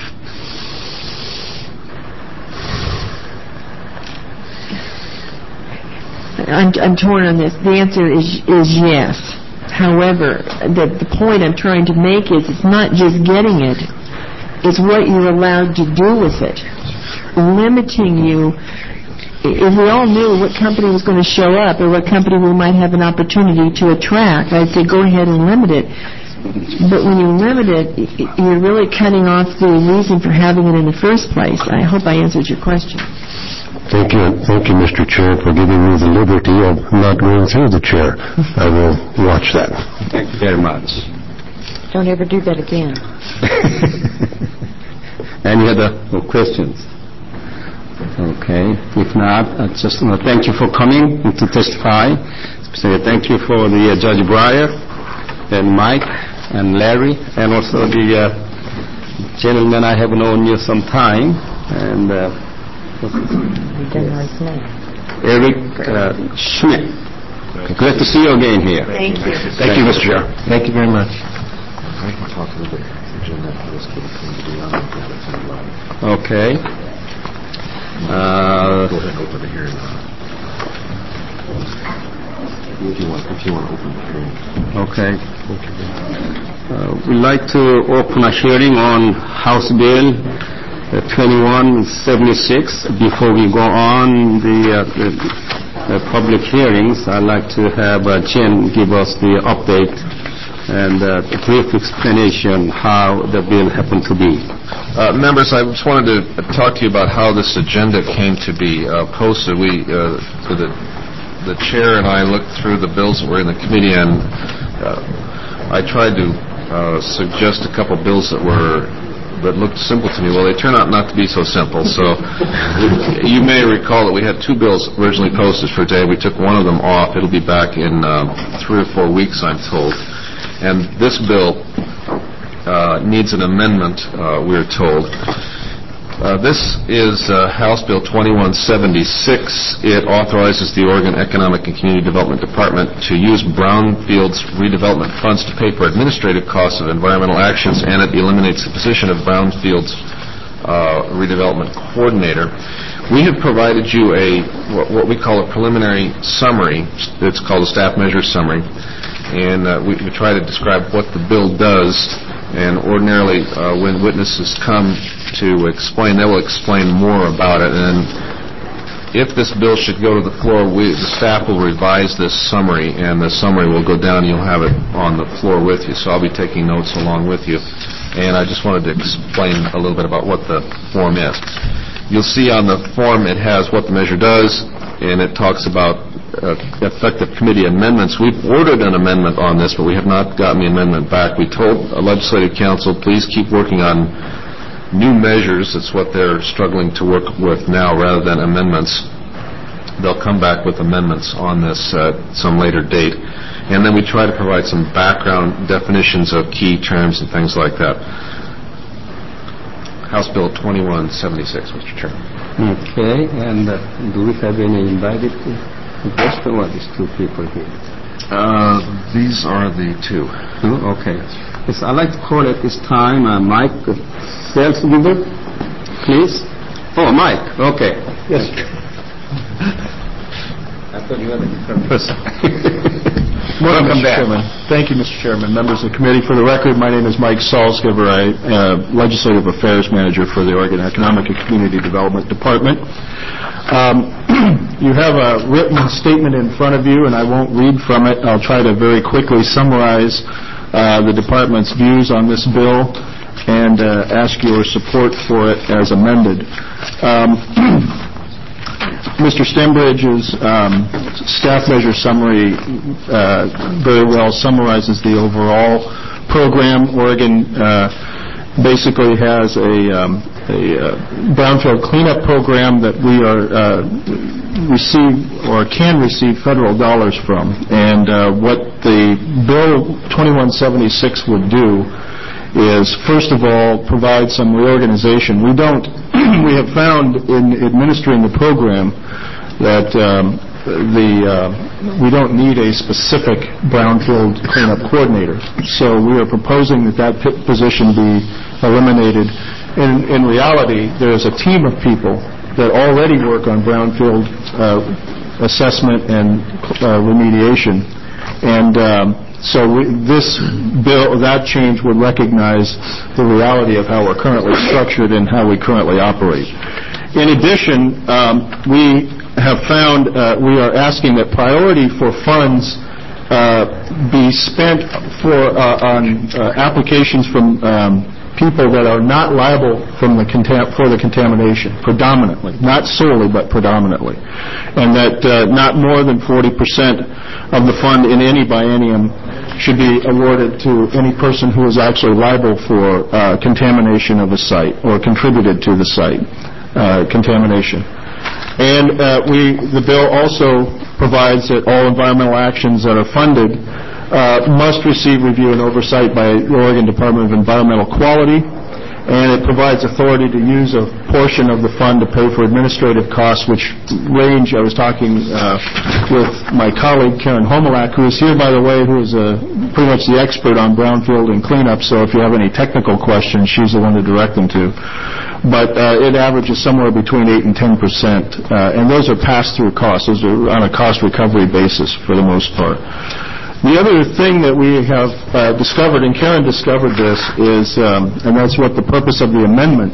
I'm, I'm torn on this. The answer is is yes. However, the, the point I'm trying to make is it's not just getting it, it's what you're allowed to do with it. Limiting you, if we all knew what company was going to show up or what company we might have an opportunity to attract, I'd say go ahead and limit it. But when you limit it, you're really cutting off the reason for having it in the first place. I hope I answered your question. Thank you. Thank you, Mister Chair, for giving me the liberty of not going through the chair. I will watch that. Thank you very much. Don't ever do that again. Any other questions? Okay. If not, I just want to thank you for coming to testify. So thank you for the uh, Judge Breyer and Mike and Larry, and also the uh, gentleman I have known you some time, and uh, Eric uh, Schmidt. Okay. Glad to see you again here. Thank you. Thank, Thank you, Mister Chair. Thank you very much. Okay. Uh, Go ahead and open the hearing. If you want, if you want to open the hearing. Okay. Uh, we'd like to open a hearing on House Bill uh, twenty-one seventy-six. Before we go on the, uh, the, the public hearings, I'd like to have uh, Jen give us the update and uh, a brief explanation how the bill happened to be. Uh, members, I just wanted to talk to you about how this agenda came to be uh, posted. We, uh, for the, the chair and I looked through the bills that were in the committee, and uh, I tried to uh, suggest a couple bills that were that looked simple to me. Well, they turn out not to be so simple. So you may recall that we had two bills originally posted for today. We took one of them off. It'll be back in uh, three or four weeks, I'm told. And this bill uh, needs an amendment, uh, we're told. Uh, this is uh, House Bill twenty-one seventy-six. It authorizes the Oregon Economic and Community Development Department to use brownfields redevelopment funds to pay for administrative costs of environmental actions, and it eliminates the position of brownfields uh, redevelopment coordinator. We have provided you a what, what we call a preliminary summary. It's called a staff measure summary, and uh, we, we try to describe what the bill does. And ordinarily, uh, when witnesses come to explain, they will explain more about it. And if this bill should go to the floor, we, the staff will revise this summary, and the summary will go down, and you'll have it on the floor with you. So I'll be taking notes along with you. And I just wanted to explain a little bit about what the form is. You'll see on the form it has what the measure does, and it talks about uh, effective committee amendments. We've ordered an amendment on this, but we have not gotten the amendment back. We told uh, Legislative Council, please keep working on new measures. It's what they're struggling to work with now rather than amendments. They'll come back with amendments on this at some later date. And then we try to provide some background definitions of key terms and things like that. House Bill twenty-one seventy-six, Mister Chairman. Okay, and uh, do we have any invited guests or these two people here? Uh, these are the two. Oh, okay. Yes, I'd like to call at this time uh, Mike Salzgiver, please. Oh, Mike. Okay. Yes. I thought you had a different person. Welcome, Mister Chairman. Thank you, Mister Chairman. Members of the committee, for the record, my name is Mike Salzgiver. I'm uh, Legislative Affairs Manager for the Oregon Economic and Community Development Department. Um, you have a written statement in front of you, and I won't read from it. I'll try to very quickly summarize uh, the department's views on this bill and uh, ask your support for it as amended. Um, Mister Stembridge's um, staff measure summary uh, very well summarizes the overall program. Oregon uh, basically has a, um, a uh, brownfield cleanup program that we are uh, receive or can receive federal dollars from. And uh, what the bill twenty-one seventy-six would do is, first of all, provide some reorganization. We don't, we have found in administering the program that um, the uh, we don't need a specific brownfield cleanup coordinator. So we are proposing that that position be eliminated. In, in reality, there's a team of people that already work on brownfield uh, assessment and uh, remediation. And um, So we, this bill, that change would recognize the reality of how we're currently structured and how we currently operate. In addition, um, we have found, uh, we are asking that priority for funds uh, be spent for uh, on uh, applications from um, people that are not liable from the contam- for the contamination, predominantly, not solely, but predominantly, and that uh, not more than forty percent of the fund in any biennium should be awarded to any person who is actually liable for uh, contamination of a site or contributed to the site uh, contamination. And uh, we, the bill also provides that all environmental actions that are funded uh, must receive review and oversight by the Oregon Department of Environmental Quality, and it provides authority to use a portion of the fund to pay for administrative costs, which range. I was talking uh, with my colleague Karen Homelak, who is here, by the way, who is a, pretty much the expert on brownfield and cleanup. So if you have any technical questions, she's the one to direct them to. But uh, it averages somewhere between eight and ten percent, uh, and those are pass-through costs. Those are on a cost recovery basis for the most part. The other thing that we have uh, discovered, and Karen discovered this, is, um, and that's what the purpose of the amendment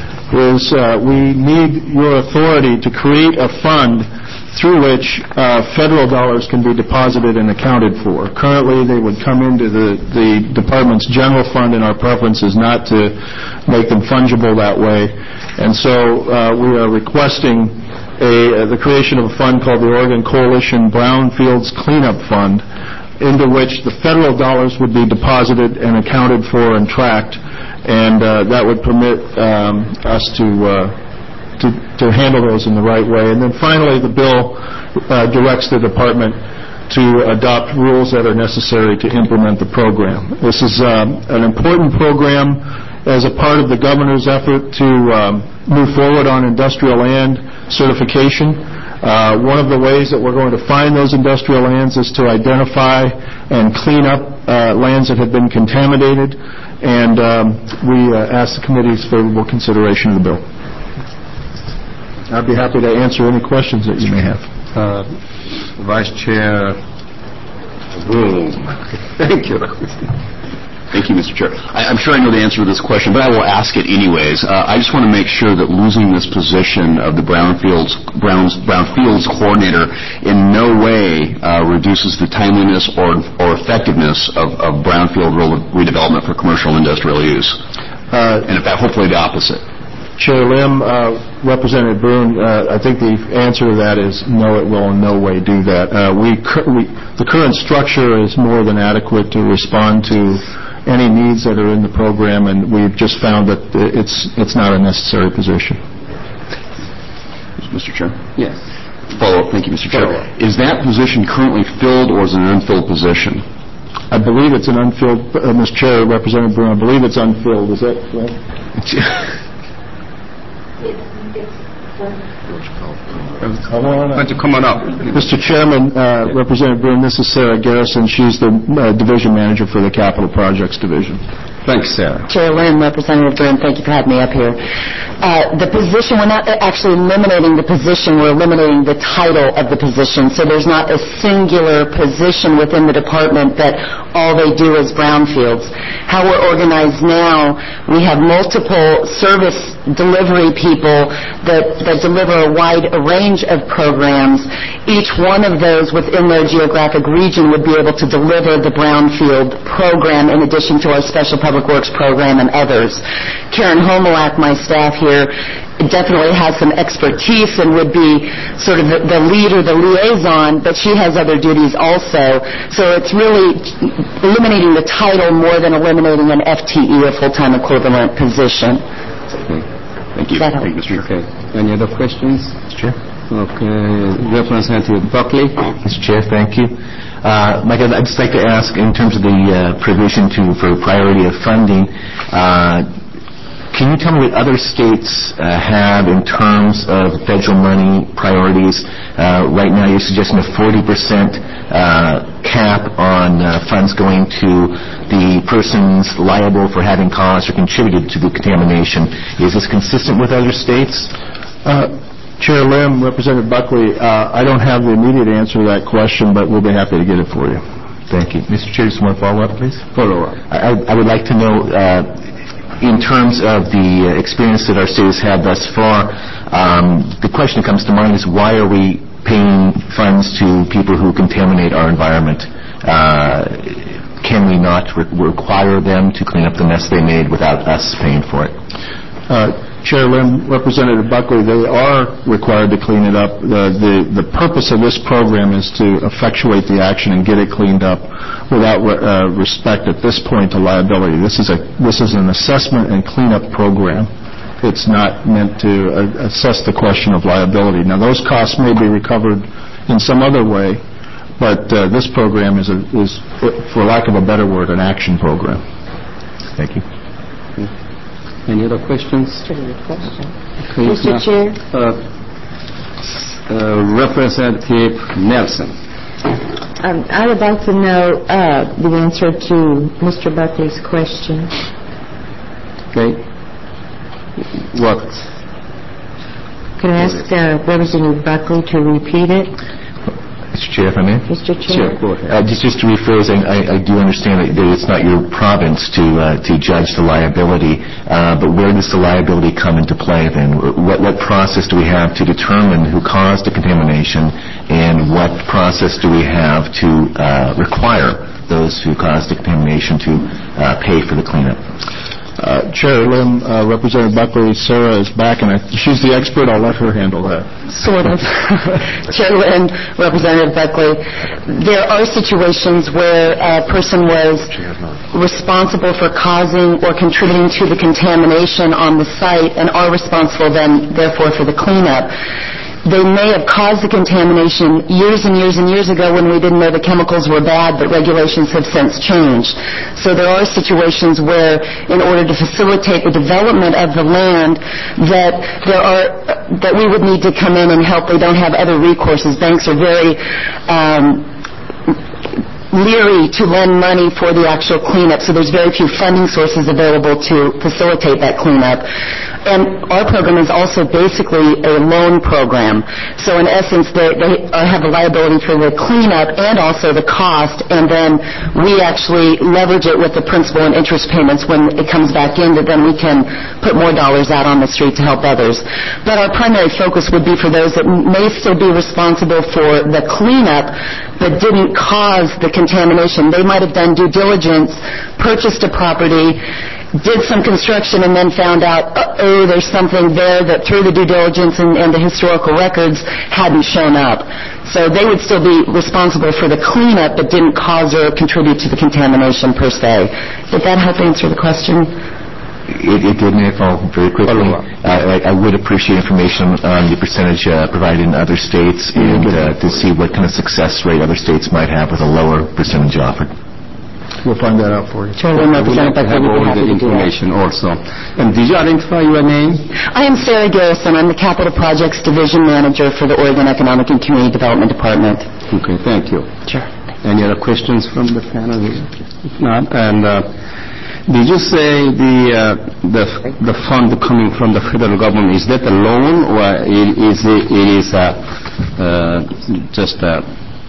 is, uh, we need your authority to create a fund through which uh, federal dollars can be deposited and accounted for. Currently, they would come into the, the department's general fund, and our preference is not to make them fungible that way. And so uh, we are requesting a, uh, the creation of a fund called the Oregon Coalition Brownfields Cleanup Fund, into which the federal dollars would be deposited and accounted for and tracked, and uh, that would permit um, us to uh, To, to handle those in the right way. And then finally, the bill uh, directs the department to adopt rules that are necessary to implement the program. This is um, an important program. as a part of the governor's effort to um, move forward on industrial land certification. Uh, one of the ways that we're going to find those industrial lands is to identify and clean up uh, lands that have been contaminated, and um, we uh, ask the committee's favorable consideration of the bill. I'd be happy to answer any questions that you may have. Uh, Vice Chair Broom. Thank you. Thank you, Mister Chair. I, I'm sure I know the answer to this question, but I will ask it anyways. Uh, I just want to make sure that losing this position of the Brownfields, Browns, Brownfields coordinator in no way uh, reduces the timeliness or, or effectiveness of, of Brownfield redevelopment for commercial and industrial use. Uh, and in fact, hopefully the opposite. Chair Lim, uh, Representative Boone, uh, I think the answer to that is no, it will in no way do that. Uh, we, cur- we, the current structure is more than adequate to respond to any needs that are in the program, and we've just found that it's it's not a necessary position. Mister Chair? Yes. Follow up. Thank you, Mister Chair. Is that position currently filled, or is it an unfilled position? I believe it's an unfilled, uh, Mister Chair, Representative Bruno, I believe it's unfilled. Is that right? Why don't you come on up? Mister Chairman, uh, Representative Bruno, this is Sarah Garrison. She's the uh, Division Manager for the Capital Projects Division. Thanks, Sarah. Chair Lynn, Representative Byrne, thank you for having me up here. Uh, the position, we're not actually eliminating the position, we're eliminating the title of the position. So there's not a singular position within the department that all they do is brownfields. How we're organized now, we have multiple service delivery people that, that deliver a wide range of programs. Each one of those within their geographic region would be able to deliver the brownfield program in addition to our special public Works program and others. Karen Homelak, my staff here, definitely has some expertise and would be sort of the, the lead or the liaison, but she has other duties also. So it's really eliminating the title more than eliminating an F T E, a full-time equivalent position. Okay. Thank you. Thank you, Mister Okay. Any other questions? Mister Chair. Okay. Representative Buckley. Mister Chair, thank you. Uh, Mike, I'd just like to ask, in terms of the uh, provision to for priority of funding, uh, can you tell me what other states uh, have in terms of federal money priorities? Uh, right now, you're suggesting a forty percent uh, cap on uh, funds going to the persons liable for having caused or contributed to the contamination. Is this consistent with other states? Uh, Chair Lim, Representative Buckley, uh, I don't have the immediate answer to that question, but we'll be happy to get it for you. Thank you. Mister Chair, just one follow-up, please? Follow-up. I, I would like to know, uh, in terms of the experience that our state has had thus far, um, the question that comes to mind is why are we paying funds to people who contaminate our environment? Uh, can we not re- require them to clean up the mess they made without us paying for it? Uh, Chair Lim, Representative Buckley, they are required to clean it up. The, the, the purpose of this program is to effectuate the action and get it cleaned up without re, uh, respect at this point to liability. This is a this is an assessment and cleanup program. It's not meant to uh, assess the question of liability. Now, those costs may be recovered in some other way, but uh, this program is, a, is, for lack of a better word, an action program. Thank you. Any other questions? Okay, Mister now, Chair? Uh, uh, Representative Nelson. Um, I would like to know uh, the answer to Mister Buckley's question. Okay. What? Can I ask uh, Representative Buckley to repeat it? Mister Chair, if I may? Mister Chair? Sure, go ahead. Uh, just, just to rephrase, I, I, I do understand that, that it's not your province to uh, to judge the liability, uh, but where does the liability come into play then? What, what process do we have to determine who caused the contamination, and what process do we have to uh, require those who caused the contamination to uh, pay for the cleanup? Uh, Chair Lim, uh, Representative Buckley, Sarah is back, and I, she's the expert. I'll let her handle that. Sort of. Chair Lim, Representative Buckley, there are situations where a person was responsible for causing or contributing to the contamination on the site and are responsible then, therefore, for the cleanup. they may have caused the contamination years and years and years ago when we didn't know the chemicals were bad, but regulations have since changed. So there are situations where, in order to facilitate the development of the land, that there are that we would need to come in and help. They don't have other recourses. Banks are very um, leery to lend money for the actual cleanup, so there's very few funding sources available to facilitate that cleanup. And our program is also basically a loan program. So in essence, they, they have a liability for the cleanup and also the cost, and then we actually leverage it with the principal and interest payments when it comes back in, that then we can put more dollars out on the street to help others. But our primary focus would be for those that may still be responsible for the cleanup but didn't cause the contamination. They might have done due diligence, purchased a property, did some construction, and then found out, uh-oh, there's something there that through the due diligence and, and the historical records hadn't shown up. So they would still be responsible for the cleanup but didn't cause or contribute to the contamination per se. Did that help answer the question? It, it did, Mayor Fall, very quickly. Uh, I, I would appreciate information on the percentage uh, provided in other states and uh, to see what kind of success rate other states might have with a lower percentage offered. We'll find that out for you. Sure, we would like to have all the information also. And did you identify your name? I am Sarah Garrison. I'm the Capital Projects Division Manager for the Oregon Economic and Community Development Department. Okay, thank you. Sure. Any other questions from the panel here? If not, and uh, did you say the uh, the the fund coming from the federal government, is that a loan or it is it, it is uh, uh, just a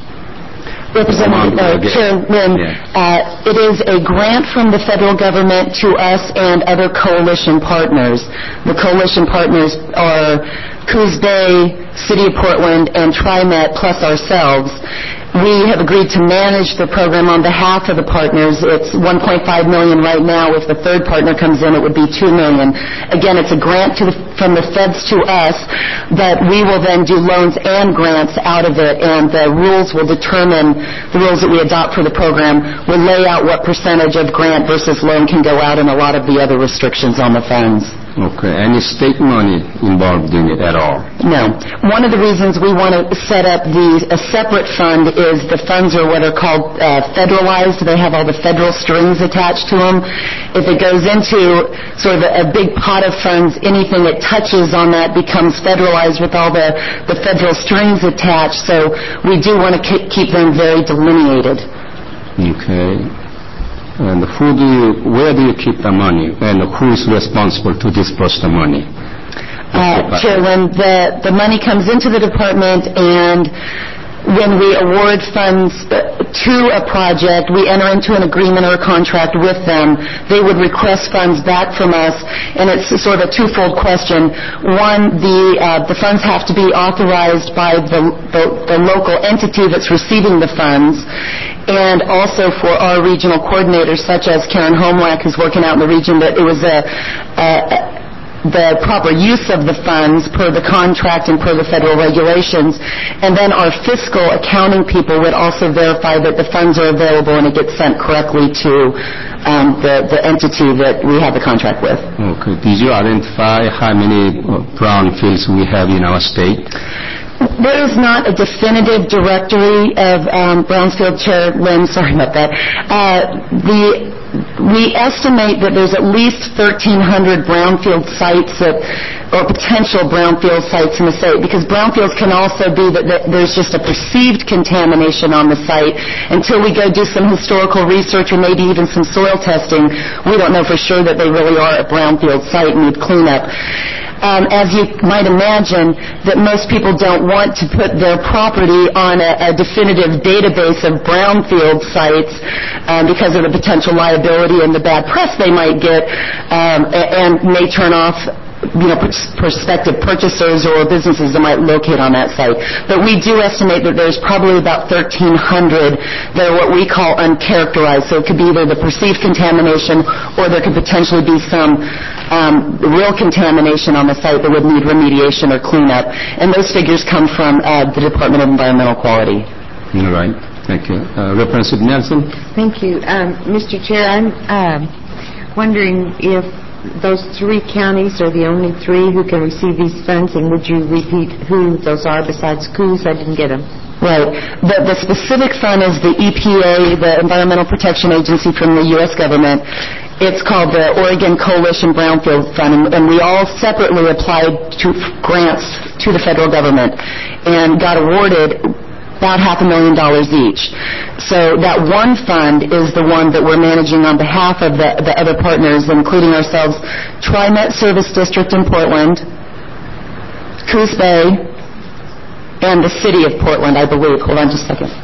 Representative uh, Chairman, yeah. uh, it is a grant from the federal government to us and other coalition partners. The coalition partners are Coos Bay, City of Portland, and TriMet, plus ourselves. We have agreed to manage the program on behalf of the partners. It's one point five million dollars right now. If the third partner comes in, it would be two million dollars. Again, it's a grant to the, from the feds to us, but we will then do loans and grants out of it, and the rules will determine, the rules that we adopt for the program will lay out what percentage of grant versus loan can go out and a lot of the other restrictions on the funds. Okay. Any state money involved in it at all? No. One of the reasons we want to set up the, a separate fund is the funds are what are called uh, federalized. They have all the federal strings attached to them. If it goes into sort of a, a big pot of funds, anything that touches on that becomes federalized with all the, the federal strings attached. So we do want to k- keep them very delineated. Okay. And who do you, where do you keep the money, and who is responsible to disperse the money? Uh, Chairman, the, the money comes into the department, and when we award funds to a project, we enter into an agreement or a contract with them. They would request funds back from us, and it's sort of a twofold question. One, the uh, the funds have to be authorized by the, the, the local entity that's receiving the funds, and also for our regional coordinators, such as Karen Homlack, who's working out in the region, that it was a, a the proper use of the funds per the contract and per the federal regulations. And then our fiscal accounting people would also verify that the funds are available and it gets sent correctly to um, the, the entity that we have the contract with. Okay. Did you identify how many brownfields we have in our state? There is not a definitive directory of um, Brownsfield, Chair Lynn, sorry about that. Uh, the We estimate that there's at least thirteen hundred brownfield sites that, or potential brownfield sites in the state, because brownfields can also be that, that there's just a perceived contamination on the site. Until we go do some historical research or maybe even some soil testing, we don't know for sure that they really are a brownfield site and need cleanup. Um, as you might imagine, that most people don't want to put their property on a, a definitive database of brownfield sites um, because of the potential liability and the bad press they might get, um, and may turn off you know, prospective purchasers or businesses that might locate on that site. But we do estimate that there's probably about thirteen hundred that are what we call uncharacterized. So it could be either the perceived contamination or there could potentially be some um, real contamination on the site that would need remediation or cleanup. And those figures come from uh, the Department of Environmental Quality. All right. Thank you. Uh, Representative Nelson? Thank you. Um, Mister Chair, I'm uh, wondering if those three counties are the only three who can receive these funds, and would you repeat who those are besides Coos? I didn't get them. Right. The, the specific fund is the E P A, the Environmental Protection Agency from the U S government. It's called the Oregon Coalition Brownfield Fund, and, and we all separately applied to grants to the federal government and got awarded about half a million dollars each. So that one fund is the one that we're managing on behalf of the, the other partners, including ourselves, TriMet Service District in Portland, Coos Bay, and the City of Portland, I believe. Hold on just a second.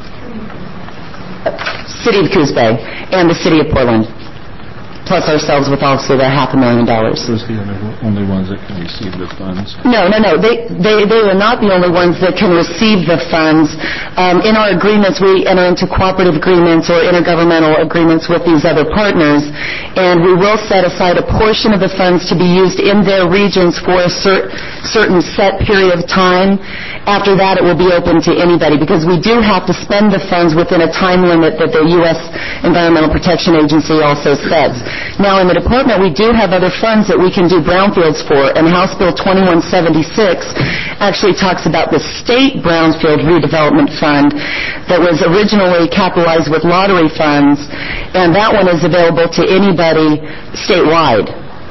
City of Coos Bay and the City of Portland, plus ourselves with also the half a million dollars. Those are the only ones that can receive the funds? No, no, no. They, they, they are not the only ones that can receive the funds. Um, in our agreements, we enter into cooperative agreements or intergovernmental agreements with these other partners, and we will set aside a portion of the funds to be used in their regions for a cer- certain set period of time. After that, it will be open to anybody, because we do have to spend the funds within a time limit that the U S Environmental Protection Agency also sets. Now, in the department, we do have other funds that we can do brownfields for, and House Bill twenty-one seventy-six actually talks about the state brownfield redevelopment fund that was originally capitalized with lottery funds, and that one is available to anybody statewide.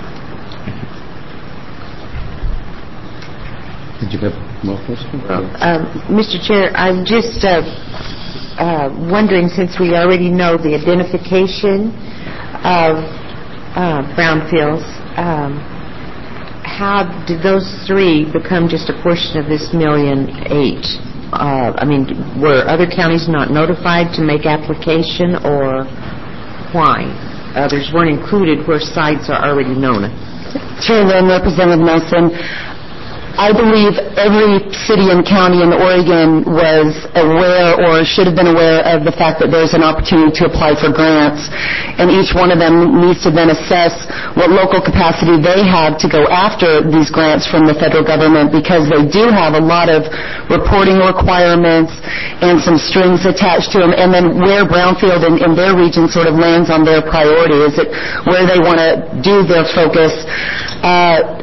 Did you have more questions? Uh, Mister Chair, I'm just uh, uh, wondering, since we already know the identification of uh, brownfields, um, how did those three become just a portion of this million eight? Uh, I mean, were other counties not notified to make application, or why? Others weren't included where sites are already known. Chairman, Representative Nelson, I believe every city and county in Oregon was aware or should have been aware of the fact that there's an opportunity to apply for grants, and each one of them needs to then assess what local capacity they have to go after these grants from the federal government, because they do have a lot of reporting requirements and some strings attached to them, and then where brownfield in, in their region sort of lands on their priority. Is it where they want to do their focus? Uh,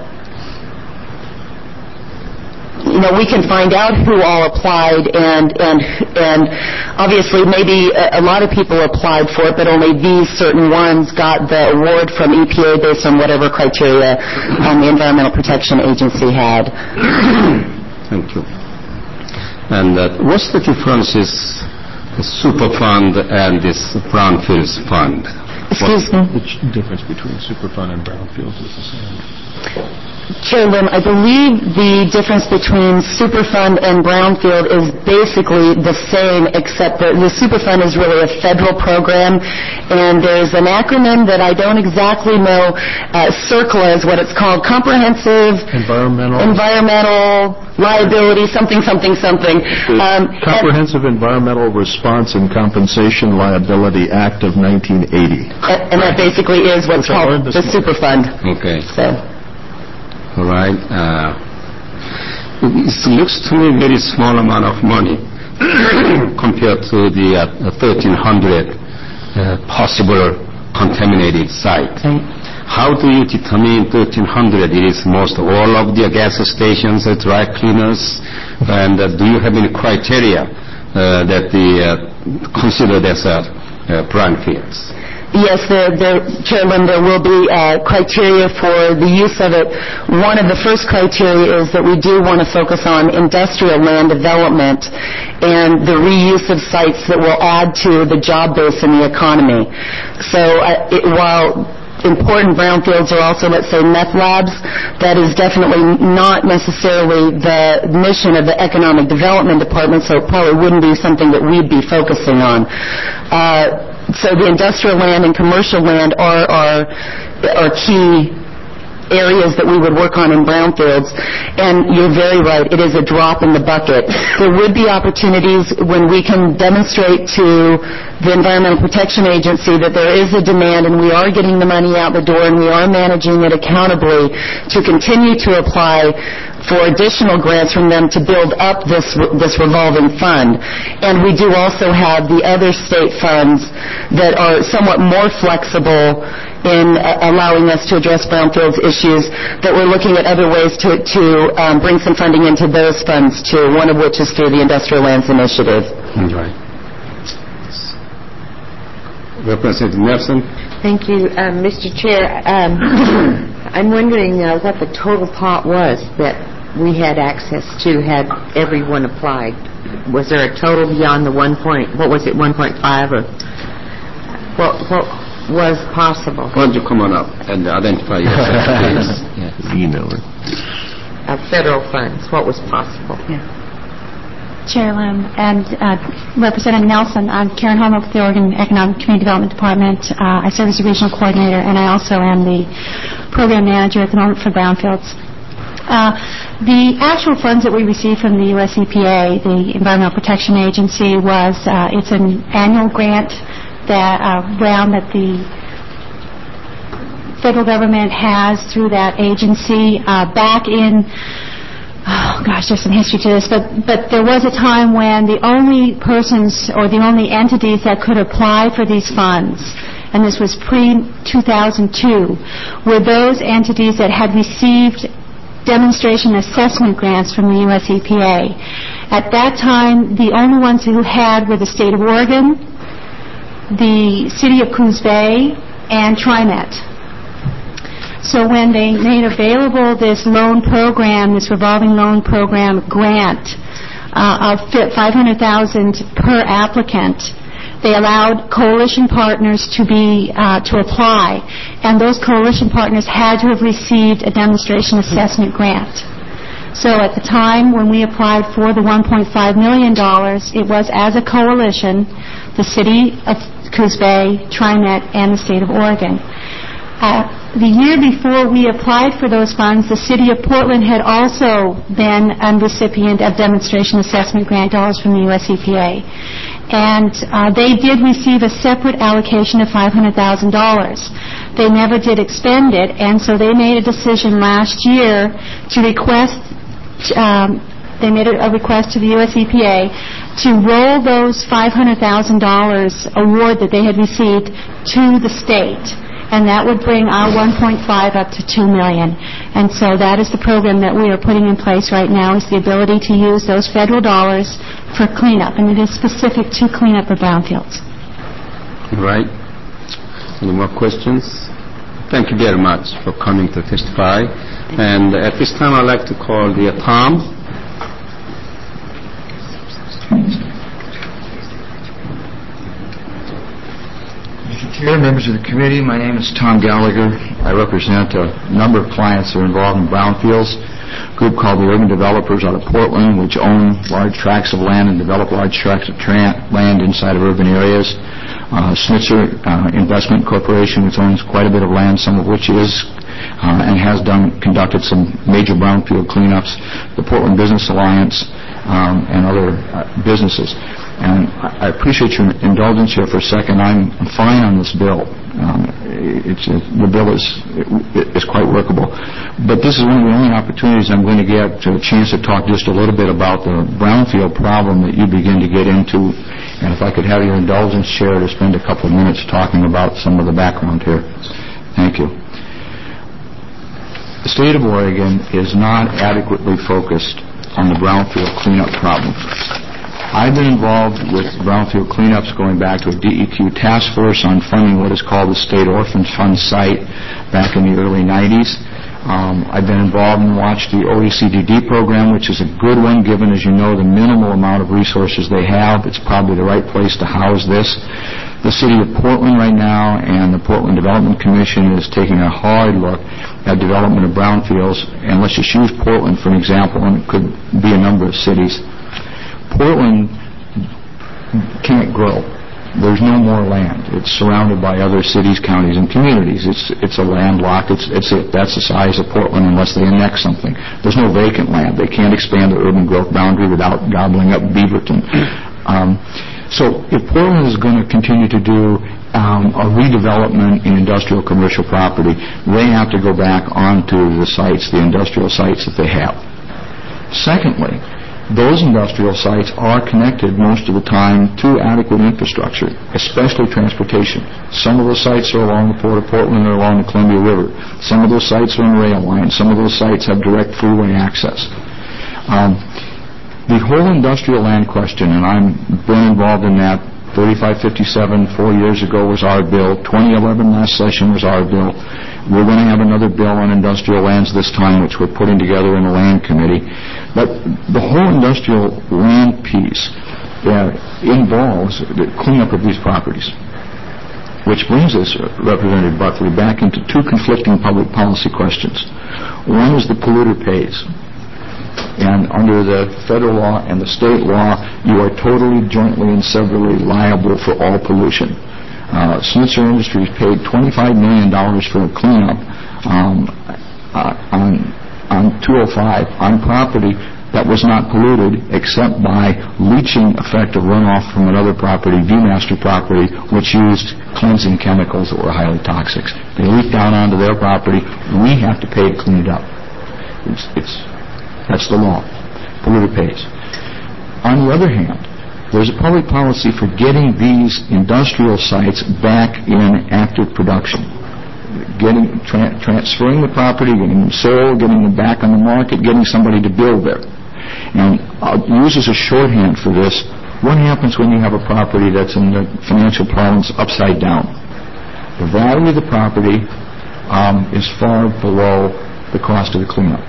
You know, we can find out who all applied, and and and obviously maybe a, a lot of people applied for it, but only these certain ones got the award from E P A based on whatever criteria um, the Environmental Protection Agency had. Thank you. And uh, what's the difference is the Superfund and this Brownfields Fund? Excuse me? The difference between Superfund and Brownfields is the same. Chairman, I believe the difference between Superfund and Brownfield is basically the same, except that the Superfund is really a federal program, and there's an acronym that I don't exactly know. Uh, CERCLA is what it's called, Comprehensive Environmental Environmental Liability, something, something, something. Um, Comprehensive Environmental Response and Compensation Liability Act of nineteen eighty. And, and that basically is what's called the Superfund. Okay. So. All right. Uh, it looks to me very small amount of money compared to the uh, thirteen hundred uh, possible contaminated sites. Right. How do you determine thirteen hundred is most all of the gas stations, uh, dry cleaners, and uh, do you have any criteria uh, that the uh, considered as uh, uh, brownfields? Yes, there, there, Chairman, there will be uh, criteria for the use of it. One of the first criteria is that we do want to focus on industrial land development and the reuse of sites that will add to the job base in the economy. So uh, it, while important brownfields are also, let's say, meth labs, that is definitely not necessarily the mission of the Economic Development Department, so it probably wouldn't be something that we'd be focusing on. Uh, So the industrial land and commercial land are, are, are key areas that we would work on in brownfields. And you're very right, it is a drop in the bucket. There would be opportunities when we can demonstrate to the Environmental Protection Agency that there is a demand and we are getting the money out the door and we are managing it accountably to continue to apply for additional grants from them to build up this this revolving fund. And we do also have the other state funds that are somewhat more flexible in uh, allowing us to address brownfields issues, that we're looking at other ways to, to um, bring some funding into those funds too, one of which is through the Industrial Lands Initiative. Right. Representative Nelson. Thank you, um, Mister Chair. Um, I'm wondering uh, what the total pot was that we had access to had everyone applied. Was there a total beyond the one point, what was it, one point five, or what, what was possible? Why don't you come on up and identify yourself, please? Yes, you know it. Of federal funds, what was possible? Yeah. Chair Lim and uh, Representative Nelson, I'm Karen Homer with the Oregon Economic Community Development Department. Uh, I serve as a regional coordinator, and I also am the program manager at the moment for brownfields. Uh, the actual funds that we received from the U S E P A, the Environmental Protection Agency, was uh, it's an annual grant that uh, round that the federal government has through that agency. Uh, back in Oh, gosh, there's some history to this, but, but there was a time when the only persons or the only entities that could apply for these funds, and this was pre two thousand two, were those entities that had received demonstration assessment grants from the U S E P A. At that time, the only ones who had were the state of Oregon, the city of Coos Bay, and TriMet. So when they made available this loan program, this revolving loan program grant uh, of five hundred thousand dollars per applicant, they allowed coalition partners to be uh, to apply, and those coalition partners had to have received a demonstration assessment grant. So at the time when we applied for the one point five million dollars, it was as a coalition, the city of Coos Bay, TriMet, and the state of Oregon. Uh, the year before we applied for those funds, the City of Portland had also been a recipient of demonstration assessment grant dollars from the U S E P A. And uh, they did receive a separate allocation of five hundred thousand dollars. They never did expend it, and so they made a decision last year to request, um, they made a request to the U S E P A to roll those five hundred thousand dollars award that they had received to the state. And that would bring our one point five up to two million dollars. And so that is the program that we are putting in place right now, is the ability to use those federal dollars for cleanup, and it is specific to cleanup of brownfields. All right. Any more questions? Thank you very much for coming to testify. And at this time, I'd like to call the Tom. Mister Chair, members of the committee, my name is Tom Gallagher. I represent a number of clients that are involved in brownfields, a group called the Urban Developers out of Portland, which own large tracts of land and develop large tracts of tra- land inside of urban areas. Uh, Snitzer uh, Investment Corporation, which owns quite a bit of land, some of which is uh, and has done conducted some major brownfield cleanups. The Portland Business Alliance um, and other uh, businesses. And I appreciate your indulgence here for a second. I'm fine on this bill. Um, it's, it, the bill is it, is quite workable. But this is one of the only opportunities I'm going to get a chance to talk just a little bit about the brownfield problem that you begin to get into. And if I could have your indulgence, Chair, to spend a couple of minutes talking about some of the background here. Thank you. The state of Oregon is not adequately focused on the brownfield cleanup problem. I've been involved with brownfield cleanups going back to a D E Q task force on funding what is called the State Orphan Fund site back in the early nineties. Um, I've been involved and watched the O E C D D program, which is a good one given, as you know, the minimal amount of resources they have. It's probably the right place to house this. The City of Portland right now and the Portland Development Commission is taking a hard look at development of brownfields. And let's just use Portland for an example, and it could be a number of cities. Portland can't grow. There's no more land. It's surrounded by other cities, counties, and communities. It's it's a landlocked. It's it's a, that's the size of Portland unless they annex something. There's no vacant land. They can't expand the urban growth boundary without gobbling up Beaverton. Um, so if Portland is going to continue to do um, a redevelopment in industrial commercial property, they have to go back onto the sites, the industrial sites that they have. Secondly, those industrial sites are connected most of the time to adequate infrastructure, especially transportation. Some of those sites are along the Port of Portland or along the Columbia River. Some of those sites are on rail lines. Some of those sites have direct freeway access. Um, the whole industrial land question, and I've been involved in that, thirty-five fifty-seven, four years ago was our bill. twenty eleven, last session, was our bill. We're going to have another bill on industrial lands this time, which we're putting together in the land committee. But the whole industrial land piece uh, involves the cleanup of these properties, which brings us, uh, Representative Buckley, back into two conflicting public policy questions. One is the polluter pays. And under the federal law and the state law, you are totally, jointly, and severally liable for all pollution. Uh, Schnitzer Industries paid twenty-five million dollars for a cleanup um, uh, on, on two oh five on property that was not polluted except by leaching effect of runoff from another property, Viewmaster property, which used cleansing chemicals that were highly toxic. They leaked down onto their property. We have to pay to clean it up. It's, it's That's the law. Polluter pays. On the other hand, there's a public policy for getting these industrial sites back in active production. Getting, tra- transferring the property, getting them sold, getting them back on the market, getting somebody to build there. And I'll use as a shorthand for this, what happens when you have a property that's in the financial parlance upside down? The value of the property um, is far below the cost of the cleanup.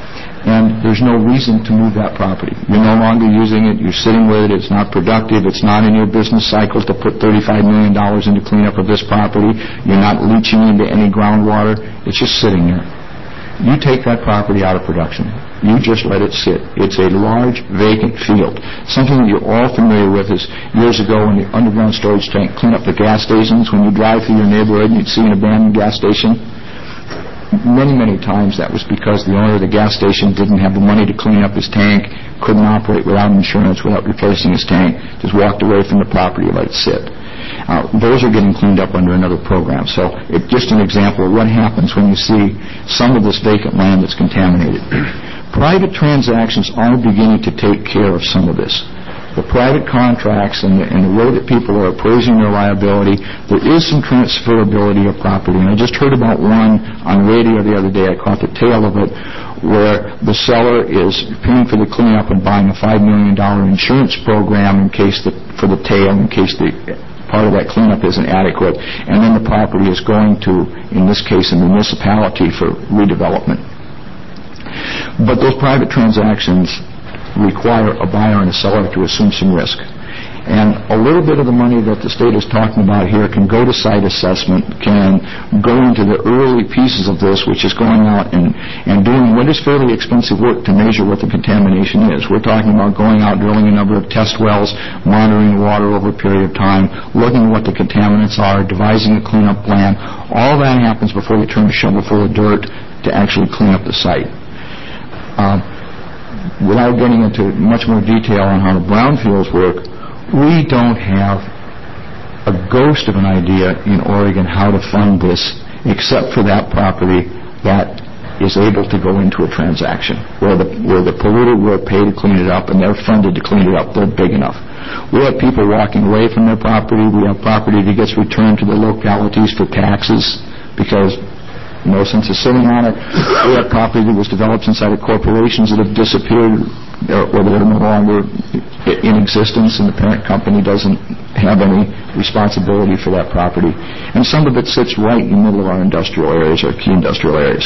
And there's no reason to move that property. You're no longer using it. You're sitting with it. It's not productive. It's not in your business cycle to put thirty-five million dollars into cleanup of this property. You're not leaching into any groundwater. It's just sitting there. You take that property out of production. You just let it sit. It's a large, vacant field. Something that you're all familiar with is years ago when the underground storage tank cleaned up the gas stations. When you drive through your neighborhood and you'd see an abandoned gas station, many, many times that was because the owner of the gas station didn't have the money to clean up his tank, couldn't operate without insurance, without replacing his tank, just walked away from the property, let it sit. Uh, those are getting cleaned up under another program. So it's just an example of what happens when you see some of this vacant land that's contaminated. Private transactions are beginning to take care of some of this. The private contracts and the, and the way that people are appraising their liability, there is some transferability of property. And I just heard about one on radio the other day. I caught the tail of it, where the seller is paying for the cleanup and buying a five million dollars insurance program in case the, for the tail, in case the part of that cleanup isn't adequate. And then the property is going to, in this case, a municipality for redevelopment. But those private transactions require a buyer and a seller to assume some risk. And a little bit of the money that the state is talking about here can go to site assessment, can go into the early pieces of this, which is going out and, and doing what is fairly expensive work to measure what the contamination is. We're talking about going out, drilling a number of test wells, monitoring water over a period of time, looking at what the contaminants are, devising a cleanup plan. All that happens before you turn a shovel full of dirt to actually clean up the site. Um, Without getting into much more detail on how the brownfields work, we don't have a ghost of an idea in Oregon how to fund this, except for that property that is able to go into a transaction, where the, where the polluter will pay to clean it up, and they're funded to clean it up. They're big enough. We have people walking away from their property. We have property that gets returned to the localities for taxes because no sense of sitting on it. We have property that was developed inside of corporations that have disappeared or that are no longer in existence, and the parent company doesn't have any responsibility for that property. And some of it sits right in the middle of our industrial areas, our key industrial areas.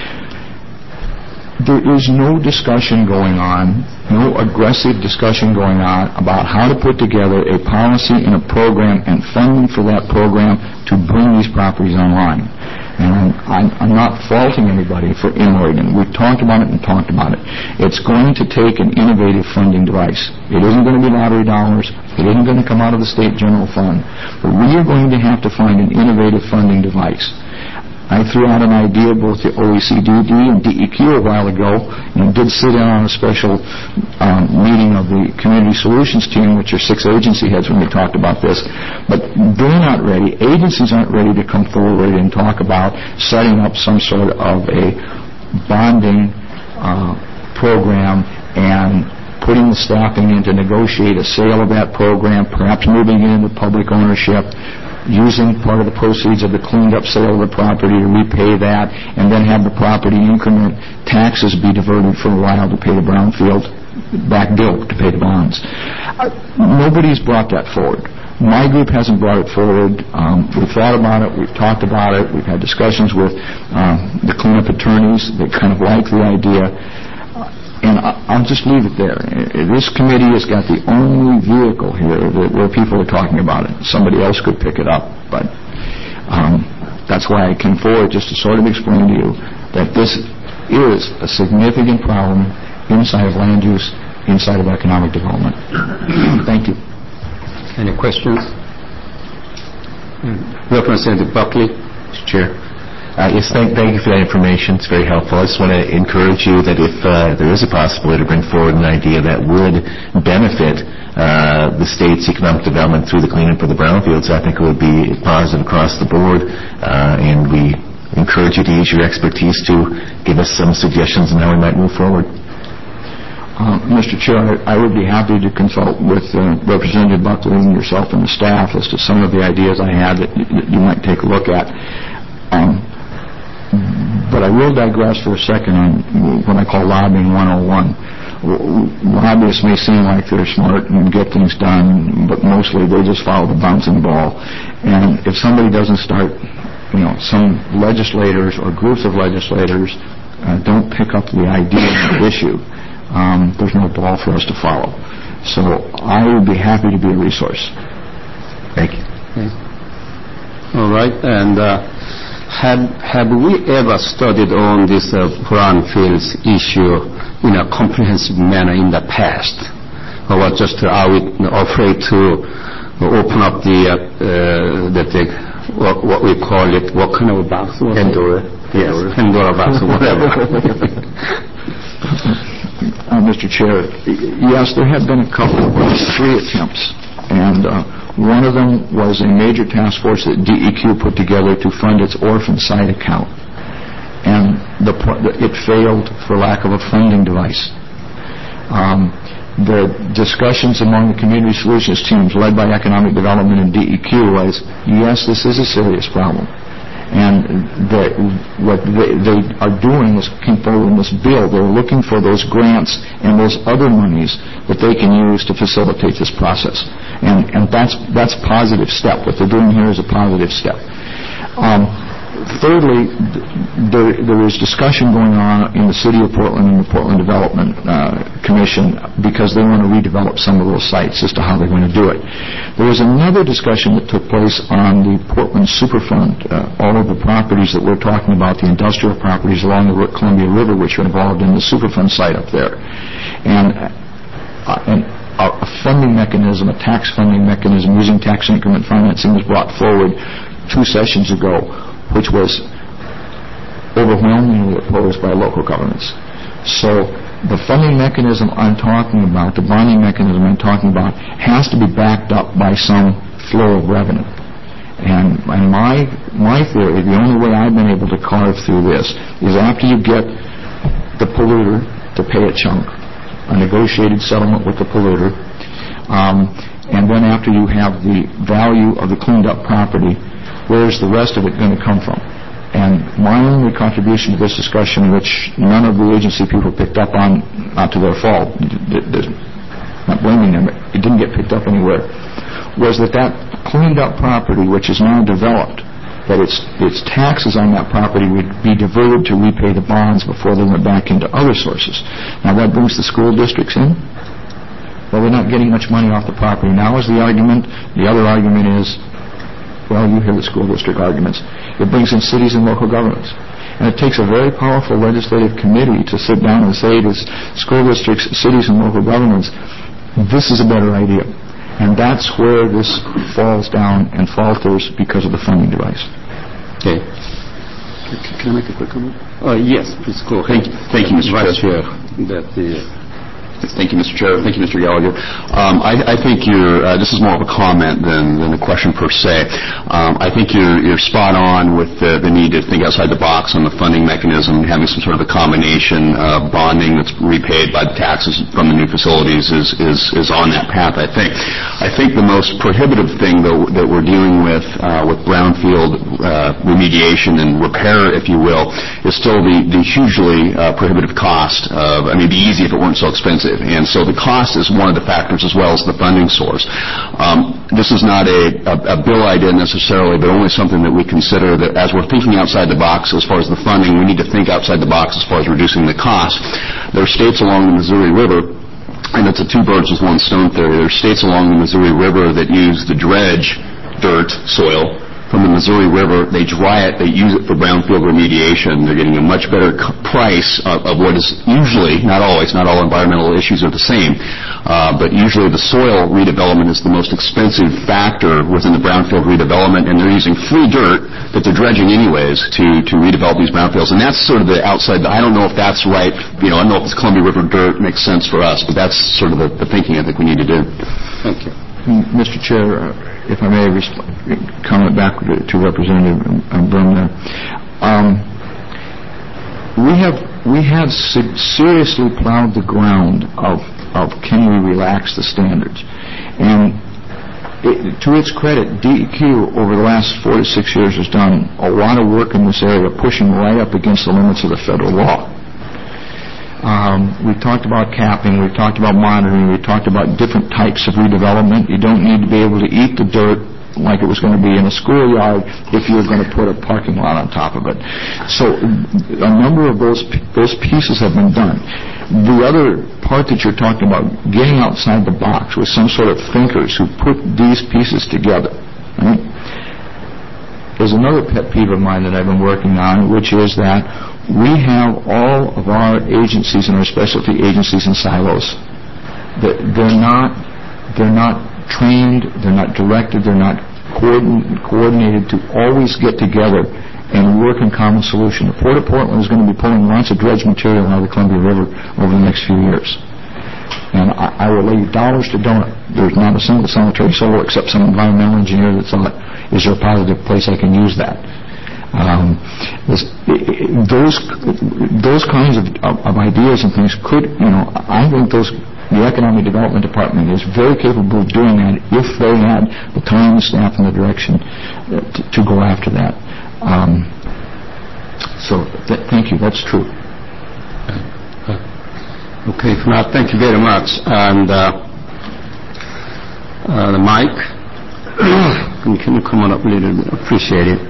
There is no discussion going on, no aggressive discussion going on about how to put together a policy and a program and funding for that program to bring these properties online. And I'm, I'm, I'm not faulting anybody for in Oregon. We've talked about it and talked about it. It's going to take an innovative funding device. It isn't going to be lottery dollars. It isn't going to come out of the state general fund. But we are going to have to find an innovative funding device. I threw out an idea both to O E C D D and D E Q a while ago, and did sit in on a special um, meeting of the Community Solutions team, which are six agency heads when we talked about this. But they're not ready. Agencies aren't ready to come forward and talk about setting up some sort of a bonding uh, program and putting the staffing in to negotiate a sale of that program, perhaps moving it into public ownership, using part of the proceeds of the cleaned-up sale of the property to repay that, and then have the property increment taxes be diverted for a while to pay the brownfield back bill to pay the bonds. Uh, nobody's brought that forward. My group hasn't brought it forward. Um, we've thought about it. We've talked about it. We've had discussions with um, the cleanup attorneys. They kind of like the idea. And I'll just leave it there. This committee has got the only vehicle here that, where people are talking about it. Somebody else could pick it up, but um, that's why I came forward, just to sort of explain to you that this is a significant problem inside of land use, inside of economic development. Thank you. Any questions? Representative Buckley. Mister Chair. Uh, yes, thank, thank you for that information. It's very helpful. I just want to encourage you that if uh, there is a possibility to bring forward an idea that would benefit uh, the state's economic development through the cleanup of the brownfields, I think it would be positive across the board, uh, and we encourage you to use your expertise to give us some suggestions on how we might move forward. Uh, Mister Chair, I would be happy to consult with uh, Representative Buckley and yourself and the staff as to some of the ideas I had that, y- that you might take a look at. Um, But I will digress for a second on what I call lobbying one oh one. Lobbyists may seem like they're smart and get things done, but mostly they just follow the bouncing ball. And if somebody doesn't start, you know, some legislators or groups of legislators uh, don't pick up the idea of the issue, um, there's no ball for us to follow. So I would be happy to be a resource. Thank you. Okay. All right, and uh, Have, have we ever studied on this uh, brownfields issue in a comprehensive manner in the past? Or what just uh, are we afraid to open up the, uh, uh, the, the what, what we call it, what kind of a box? Pandora. Yes, Pandora box or whatever. uh, Mister Chair, yes, there have been a couple, three attempts, and uh, one of them was a major task force that D E Q put together to fund its orphan site account. And the, it failed for lack of a funding device. Um, the discussions among the community solutions teams led by economic development and D E Q was, yes, this is a serious problem. And the, what they, they are doing is looking forward in this bill. They're looking for those grants and those other monies that they can use to facilitate this process. And, and that's that's a positive step. What they're doing here is a positive step. Um, thirdly, there, there is discussion going on in the City of Portland and the Portland Development uh, Commission because they want to redevelop some of those sites as to how they're going to do it. There was another discussion that took place on the Portland Superfund, uh, all of the properties that we're talking about, the industrial properties along the Columbia River, which are involved in the Superfund site up there. And, uh, and a funding mechanism, a tax funding mechanism using tax increment financing was brought forward two sessions ago, which was overwhelmingly opposed by local governments. So the funding mechanism I'm talking about, the bonding mechanism I'm talking about, has to be backed up by some flow of revenue. And, and my my theory, the only way I've been able to carve through this is after you get the polluter to pay a chunk, a negotiated settlement with the polluter, um, and then after you have the value of the cleaned up property, where's the rest of it going to come from? And my only contribution to this discussion, which none of the agency people picked up on, not to their fault, not blaming them, it didn't get picked up anywhere, was that that cleaned up property, which is now developed, that its its taxes on that property would be diverted to repay the bonds before they went back into other sources. Now that brings the school districts in. Well, they're not getting much money off the property. Now is the argument. The other argument is, well, you hear the school district arguments. It brings in cities and local governments. And it takes a very powerful legislative committee to sit down and say to school districts, cities, and local governments, this is a better idea. And that's where this falls down and falters because of the funding device. Okay. Can I make a quick comment? Uh, yes, please go ahead. Thank you, thank you Mister Vice Chair. That the Thank you, Mister Chair. Thank you, Mister Gallagher. Um, I, I think you're, uh, this is more of a comment than, than a question per se. Um, I think you're, you're spot on with the, the need to think outside the box on the funding mechanism, having some sort of a combination of bonding that's repaid by the taxes from the new facilities is, is, is on that path, I think. I think the most prohibitive thing that, that we're dealing with uh, with brownfield uh, remediation and repair, if you will, is still the, the hugely uh, prohibitive cost of, I mean, it'd be easy if it weren't so expensive. And so the cost is one of the factors as well as the funding source. Um, this is not a, a, a bill idea necessarily, but only something that we consider that as we're thinking outside the box as far as the funding, we need to think outside the box as far as reducing the cost. There are states along the Missouri River, and it's a two birds with one stone theory. There are states along the Missouri River that use the dredge dirt, soil, from the Missouri River. They dry it, they use it for brownfield remediation. They're getting a much better c- price of, of what is usually, not always, not all environmental issues are the same, uh, but usually the soil redevelopment is the most expensive factor within the brownfield redevelopment, and they're using free dirt that they're dredging anyways to, to redevelop these brownfields. And that's sort of the outside, I don't know if that's right, you know, I don't know if this Columbia River dirt makes sense for us, but that's sort of the, the thinking I think we need to do. Thank you. Mister Chair, if I may resp- comment back to, to Representative Brumner, um, we have we have se- seriously plowed the ground of of can we relax the standards, and it, to its credit, D E Q over the last four to six years has done a lot of work in this area, pushing right up against the limits of the federal law. Um, we've talked about capping, we've talked about monitoring, we've talked about different types of redevelopment. You don't need to be able to eat the dirt like it was going to be in a schoolyard if you were going to put a parking lot on top of it. So a number of those those pieces have been done. The other part that you're talking about, getting outside the box with some sort of thinkers who put these pieces together, right? There's another pet peeve of mine that I've been working on, which is that we have all of our agencies and our specialty agencies in silos. They're not, they're not trained, they're not directed, they're not coordin- coordinated to always get together and work in common solution. The Port of Portland is going to be pulling lots of dredge material out of the Columbia River over the next few years. And I, I will lay dollars to donut. There's not a single sanitary solar except some environmental engineer that thought, is there a positive place I can use that? Um, this, those those kinds of, of, of ideas and things could, you know, I think those the Economic Development Department is very capable of doing that if they had the time, the staff, and the direction uh, to, to go after that. Um, so, th- thank you. That's true. Okay, if not, thank you very much. And uh, uh, the mic, can you come on up a little bit? Appreciate it.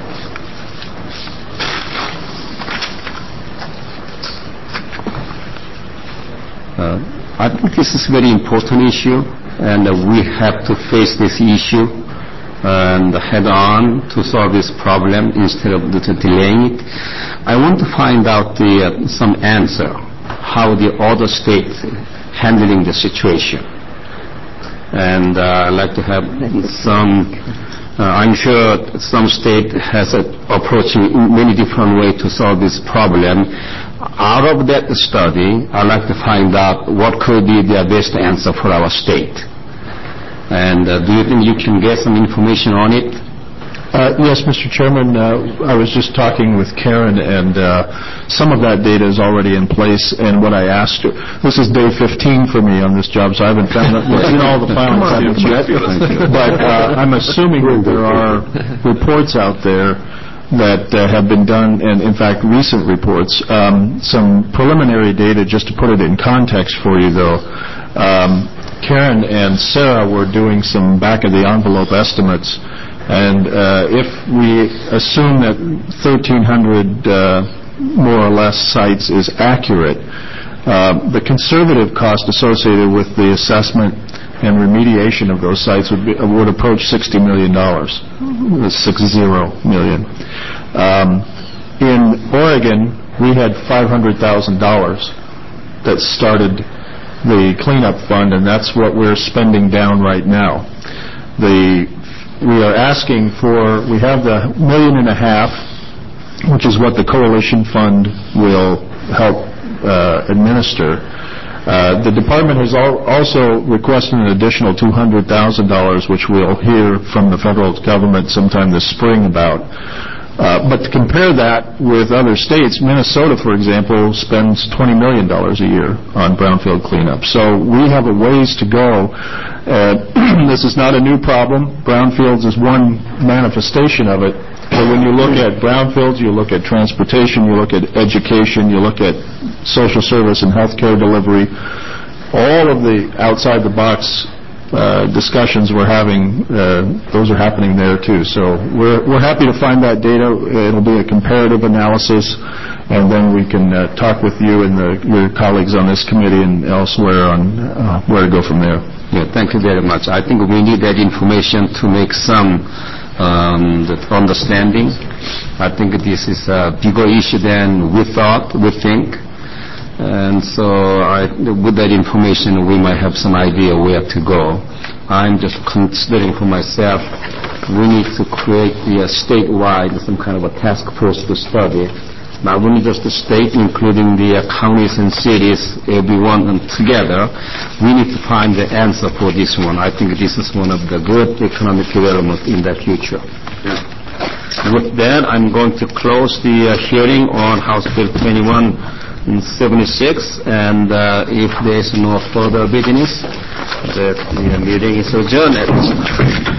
Uh, I think this is a very important issue, and uh, we have to face this issue and head on to solve this problem instead of delaying it. I want to find out the, uh, some answer how the other states handling the situation, and uh, I'd like to have some. Uh, I'm sure some state has an approach in many different ways to solve this problem. Out of that study, I'd like to find out what could be the best answer for our state. And uh, do you think you can get some information on it? Uh, yes, Mister Chairman. Uh, I was just talking with Karen, and uh, some of that data is already in place. And what I asked her, this is day fifteen for me on this job, so I haven't found seen all the filing cabinets yet. But uh, I'm assuming that there are reports out there that uh, have been done, and in fact recent reports. Um, some preliminary data, just to put it in context for you though. Um, Karen and Sarah were doing some back-of-the-envelope estimates, and uh, if we assume that thirteen hundred uh, more or less sites is accurate, uh, the conservative cost associated with the assessment and remediation of those sites would, be, would approach sixty million dollars, six zero million. Um, in Oregon, we had five hundred thousand dollars that started the cleanup fund, and that's what we're spending down right now. The we are asking for, we have the million and a half, which is what the coalition fund will help uh, administer. Uh, The department has al- also requested an additional two hundred thousand dollars, which we'll hear from the federal government sometime this spring about. Uh, But to compare that with other states, Minnesota, for example, spends twenty million dollars a year on brownfield cleanup. So we have a ways to go. Uh, This is not a new problem. Brownfields is one manifestation of it. But when you look at brownfields, you look at transportation, you look at education, you look at social service and health care delivery, all of the outside-the-box uh, discussions we're having, uh, those are happening there too. So we're we're happy to find that data. It'll be a comparative analysis, and then we can uh, talk with you and the, your colleagues on this committee and elsewhere on uh, where to go from there. Yeah, thank you very much. I think we need that information to make some um, the understanding. I think this is a bigger issue than we thought, we think. And so I, with that information, we might have some idea where to go. I'm just considering for myself, we need to create the uh, statewide, some kind of a task force to study. Not only just the state, including the uh, counties and cities, everyone and together, we need to find the answer for this one. I think this is one of the good economic development in the future. Yeah. With that, I'm going to close the uh, hearing on House Bill twenty-one seventy-six, and uh, if there is no further business, the, the meeting is adjourned at this time.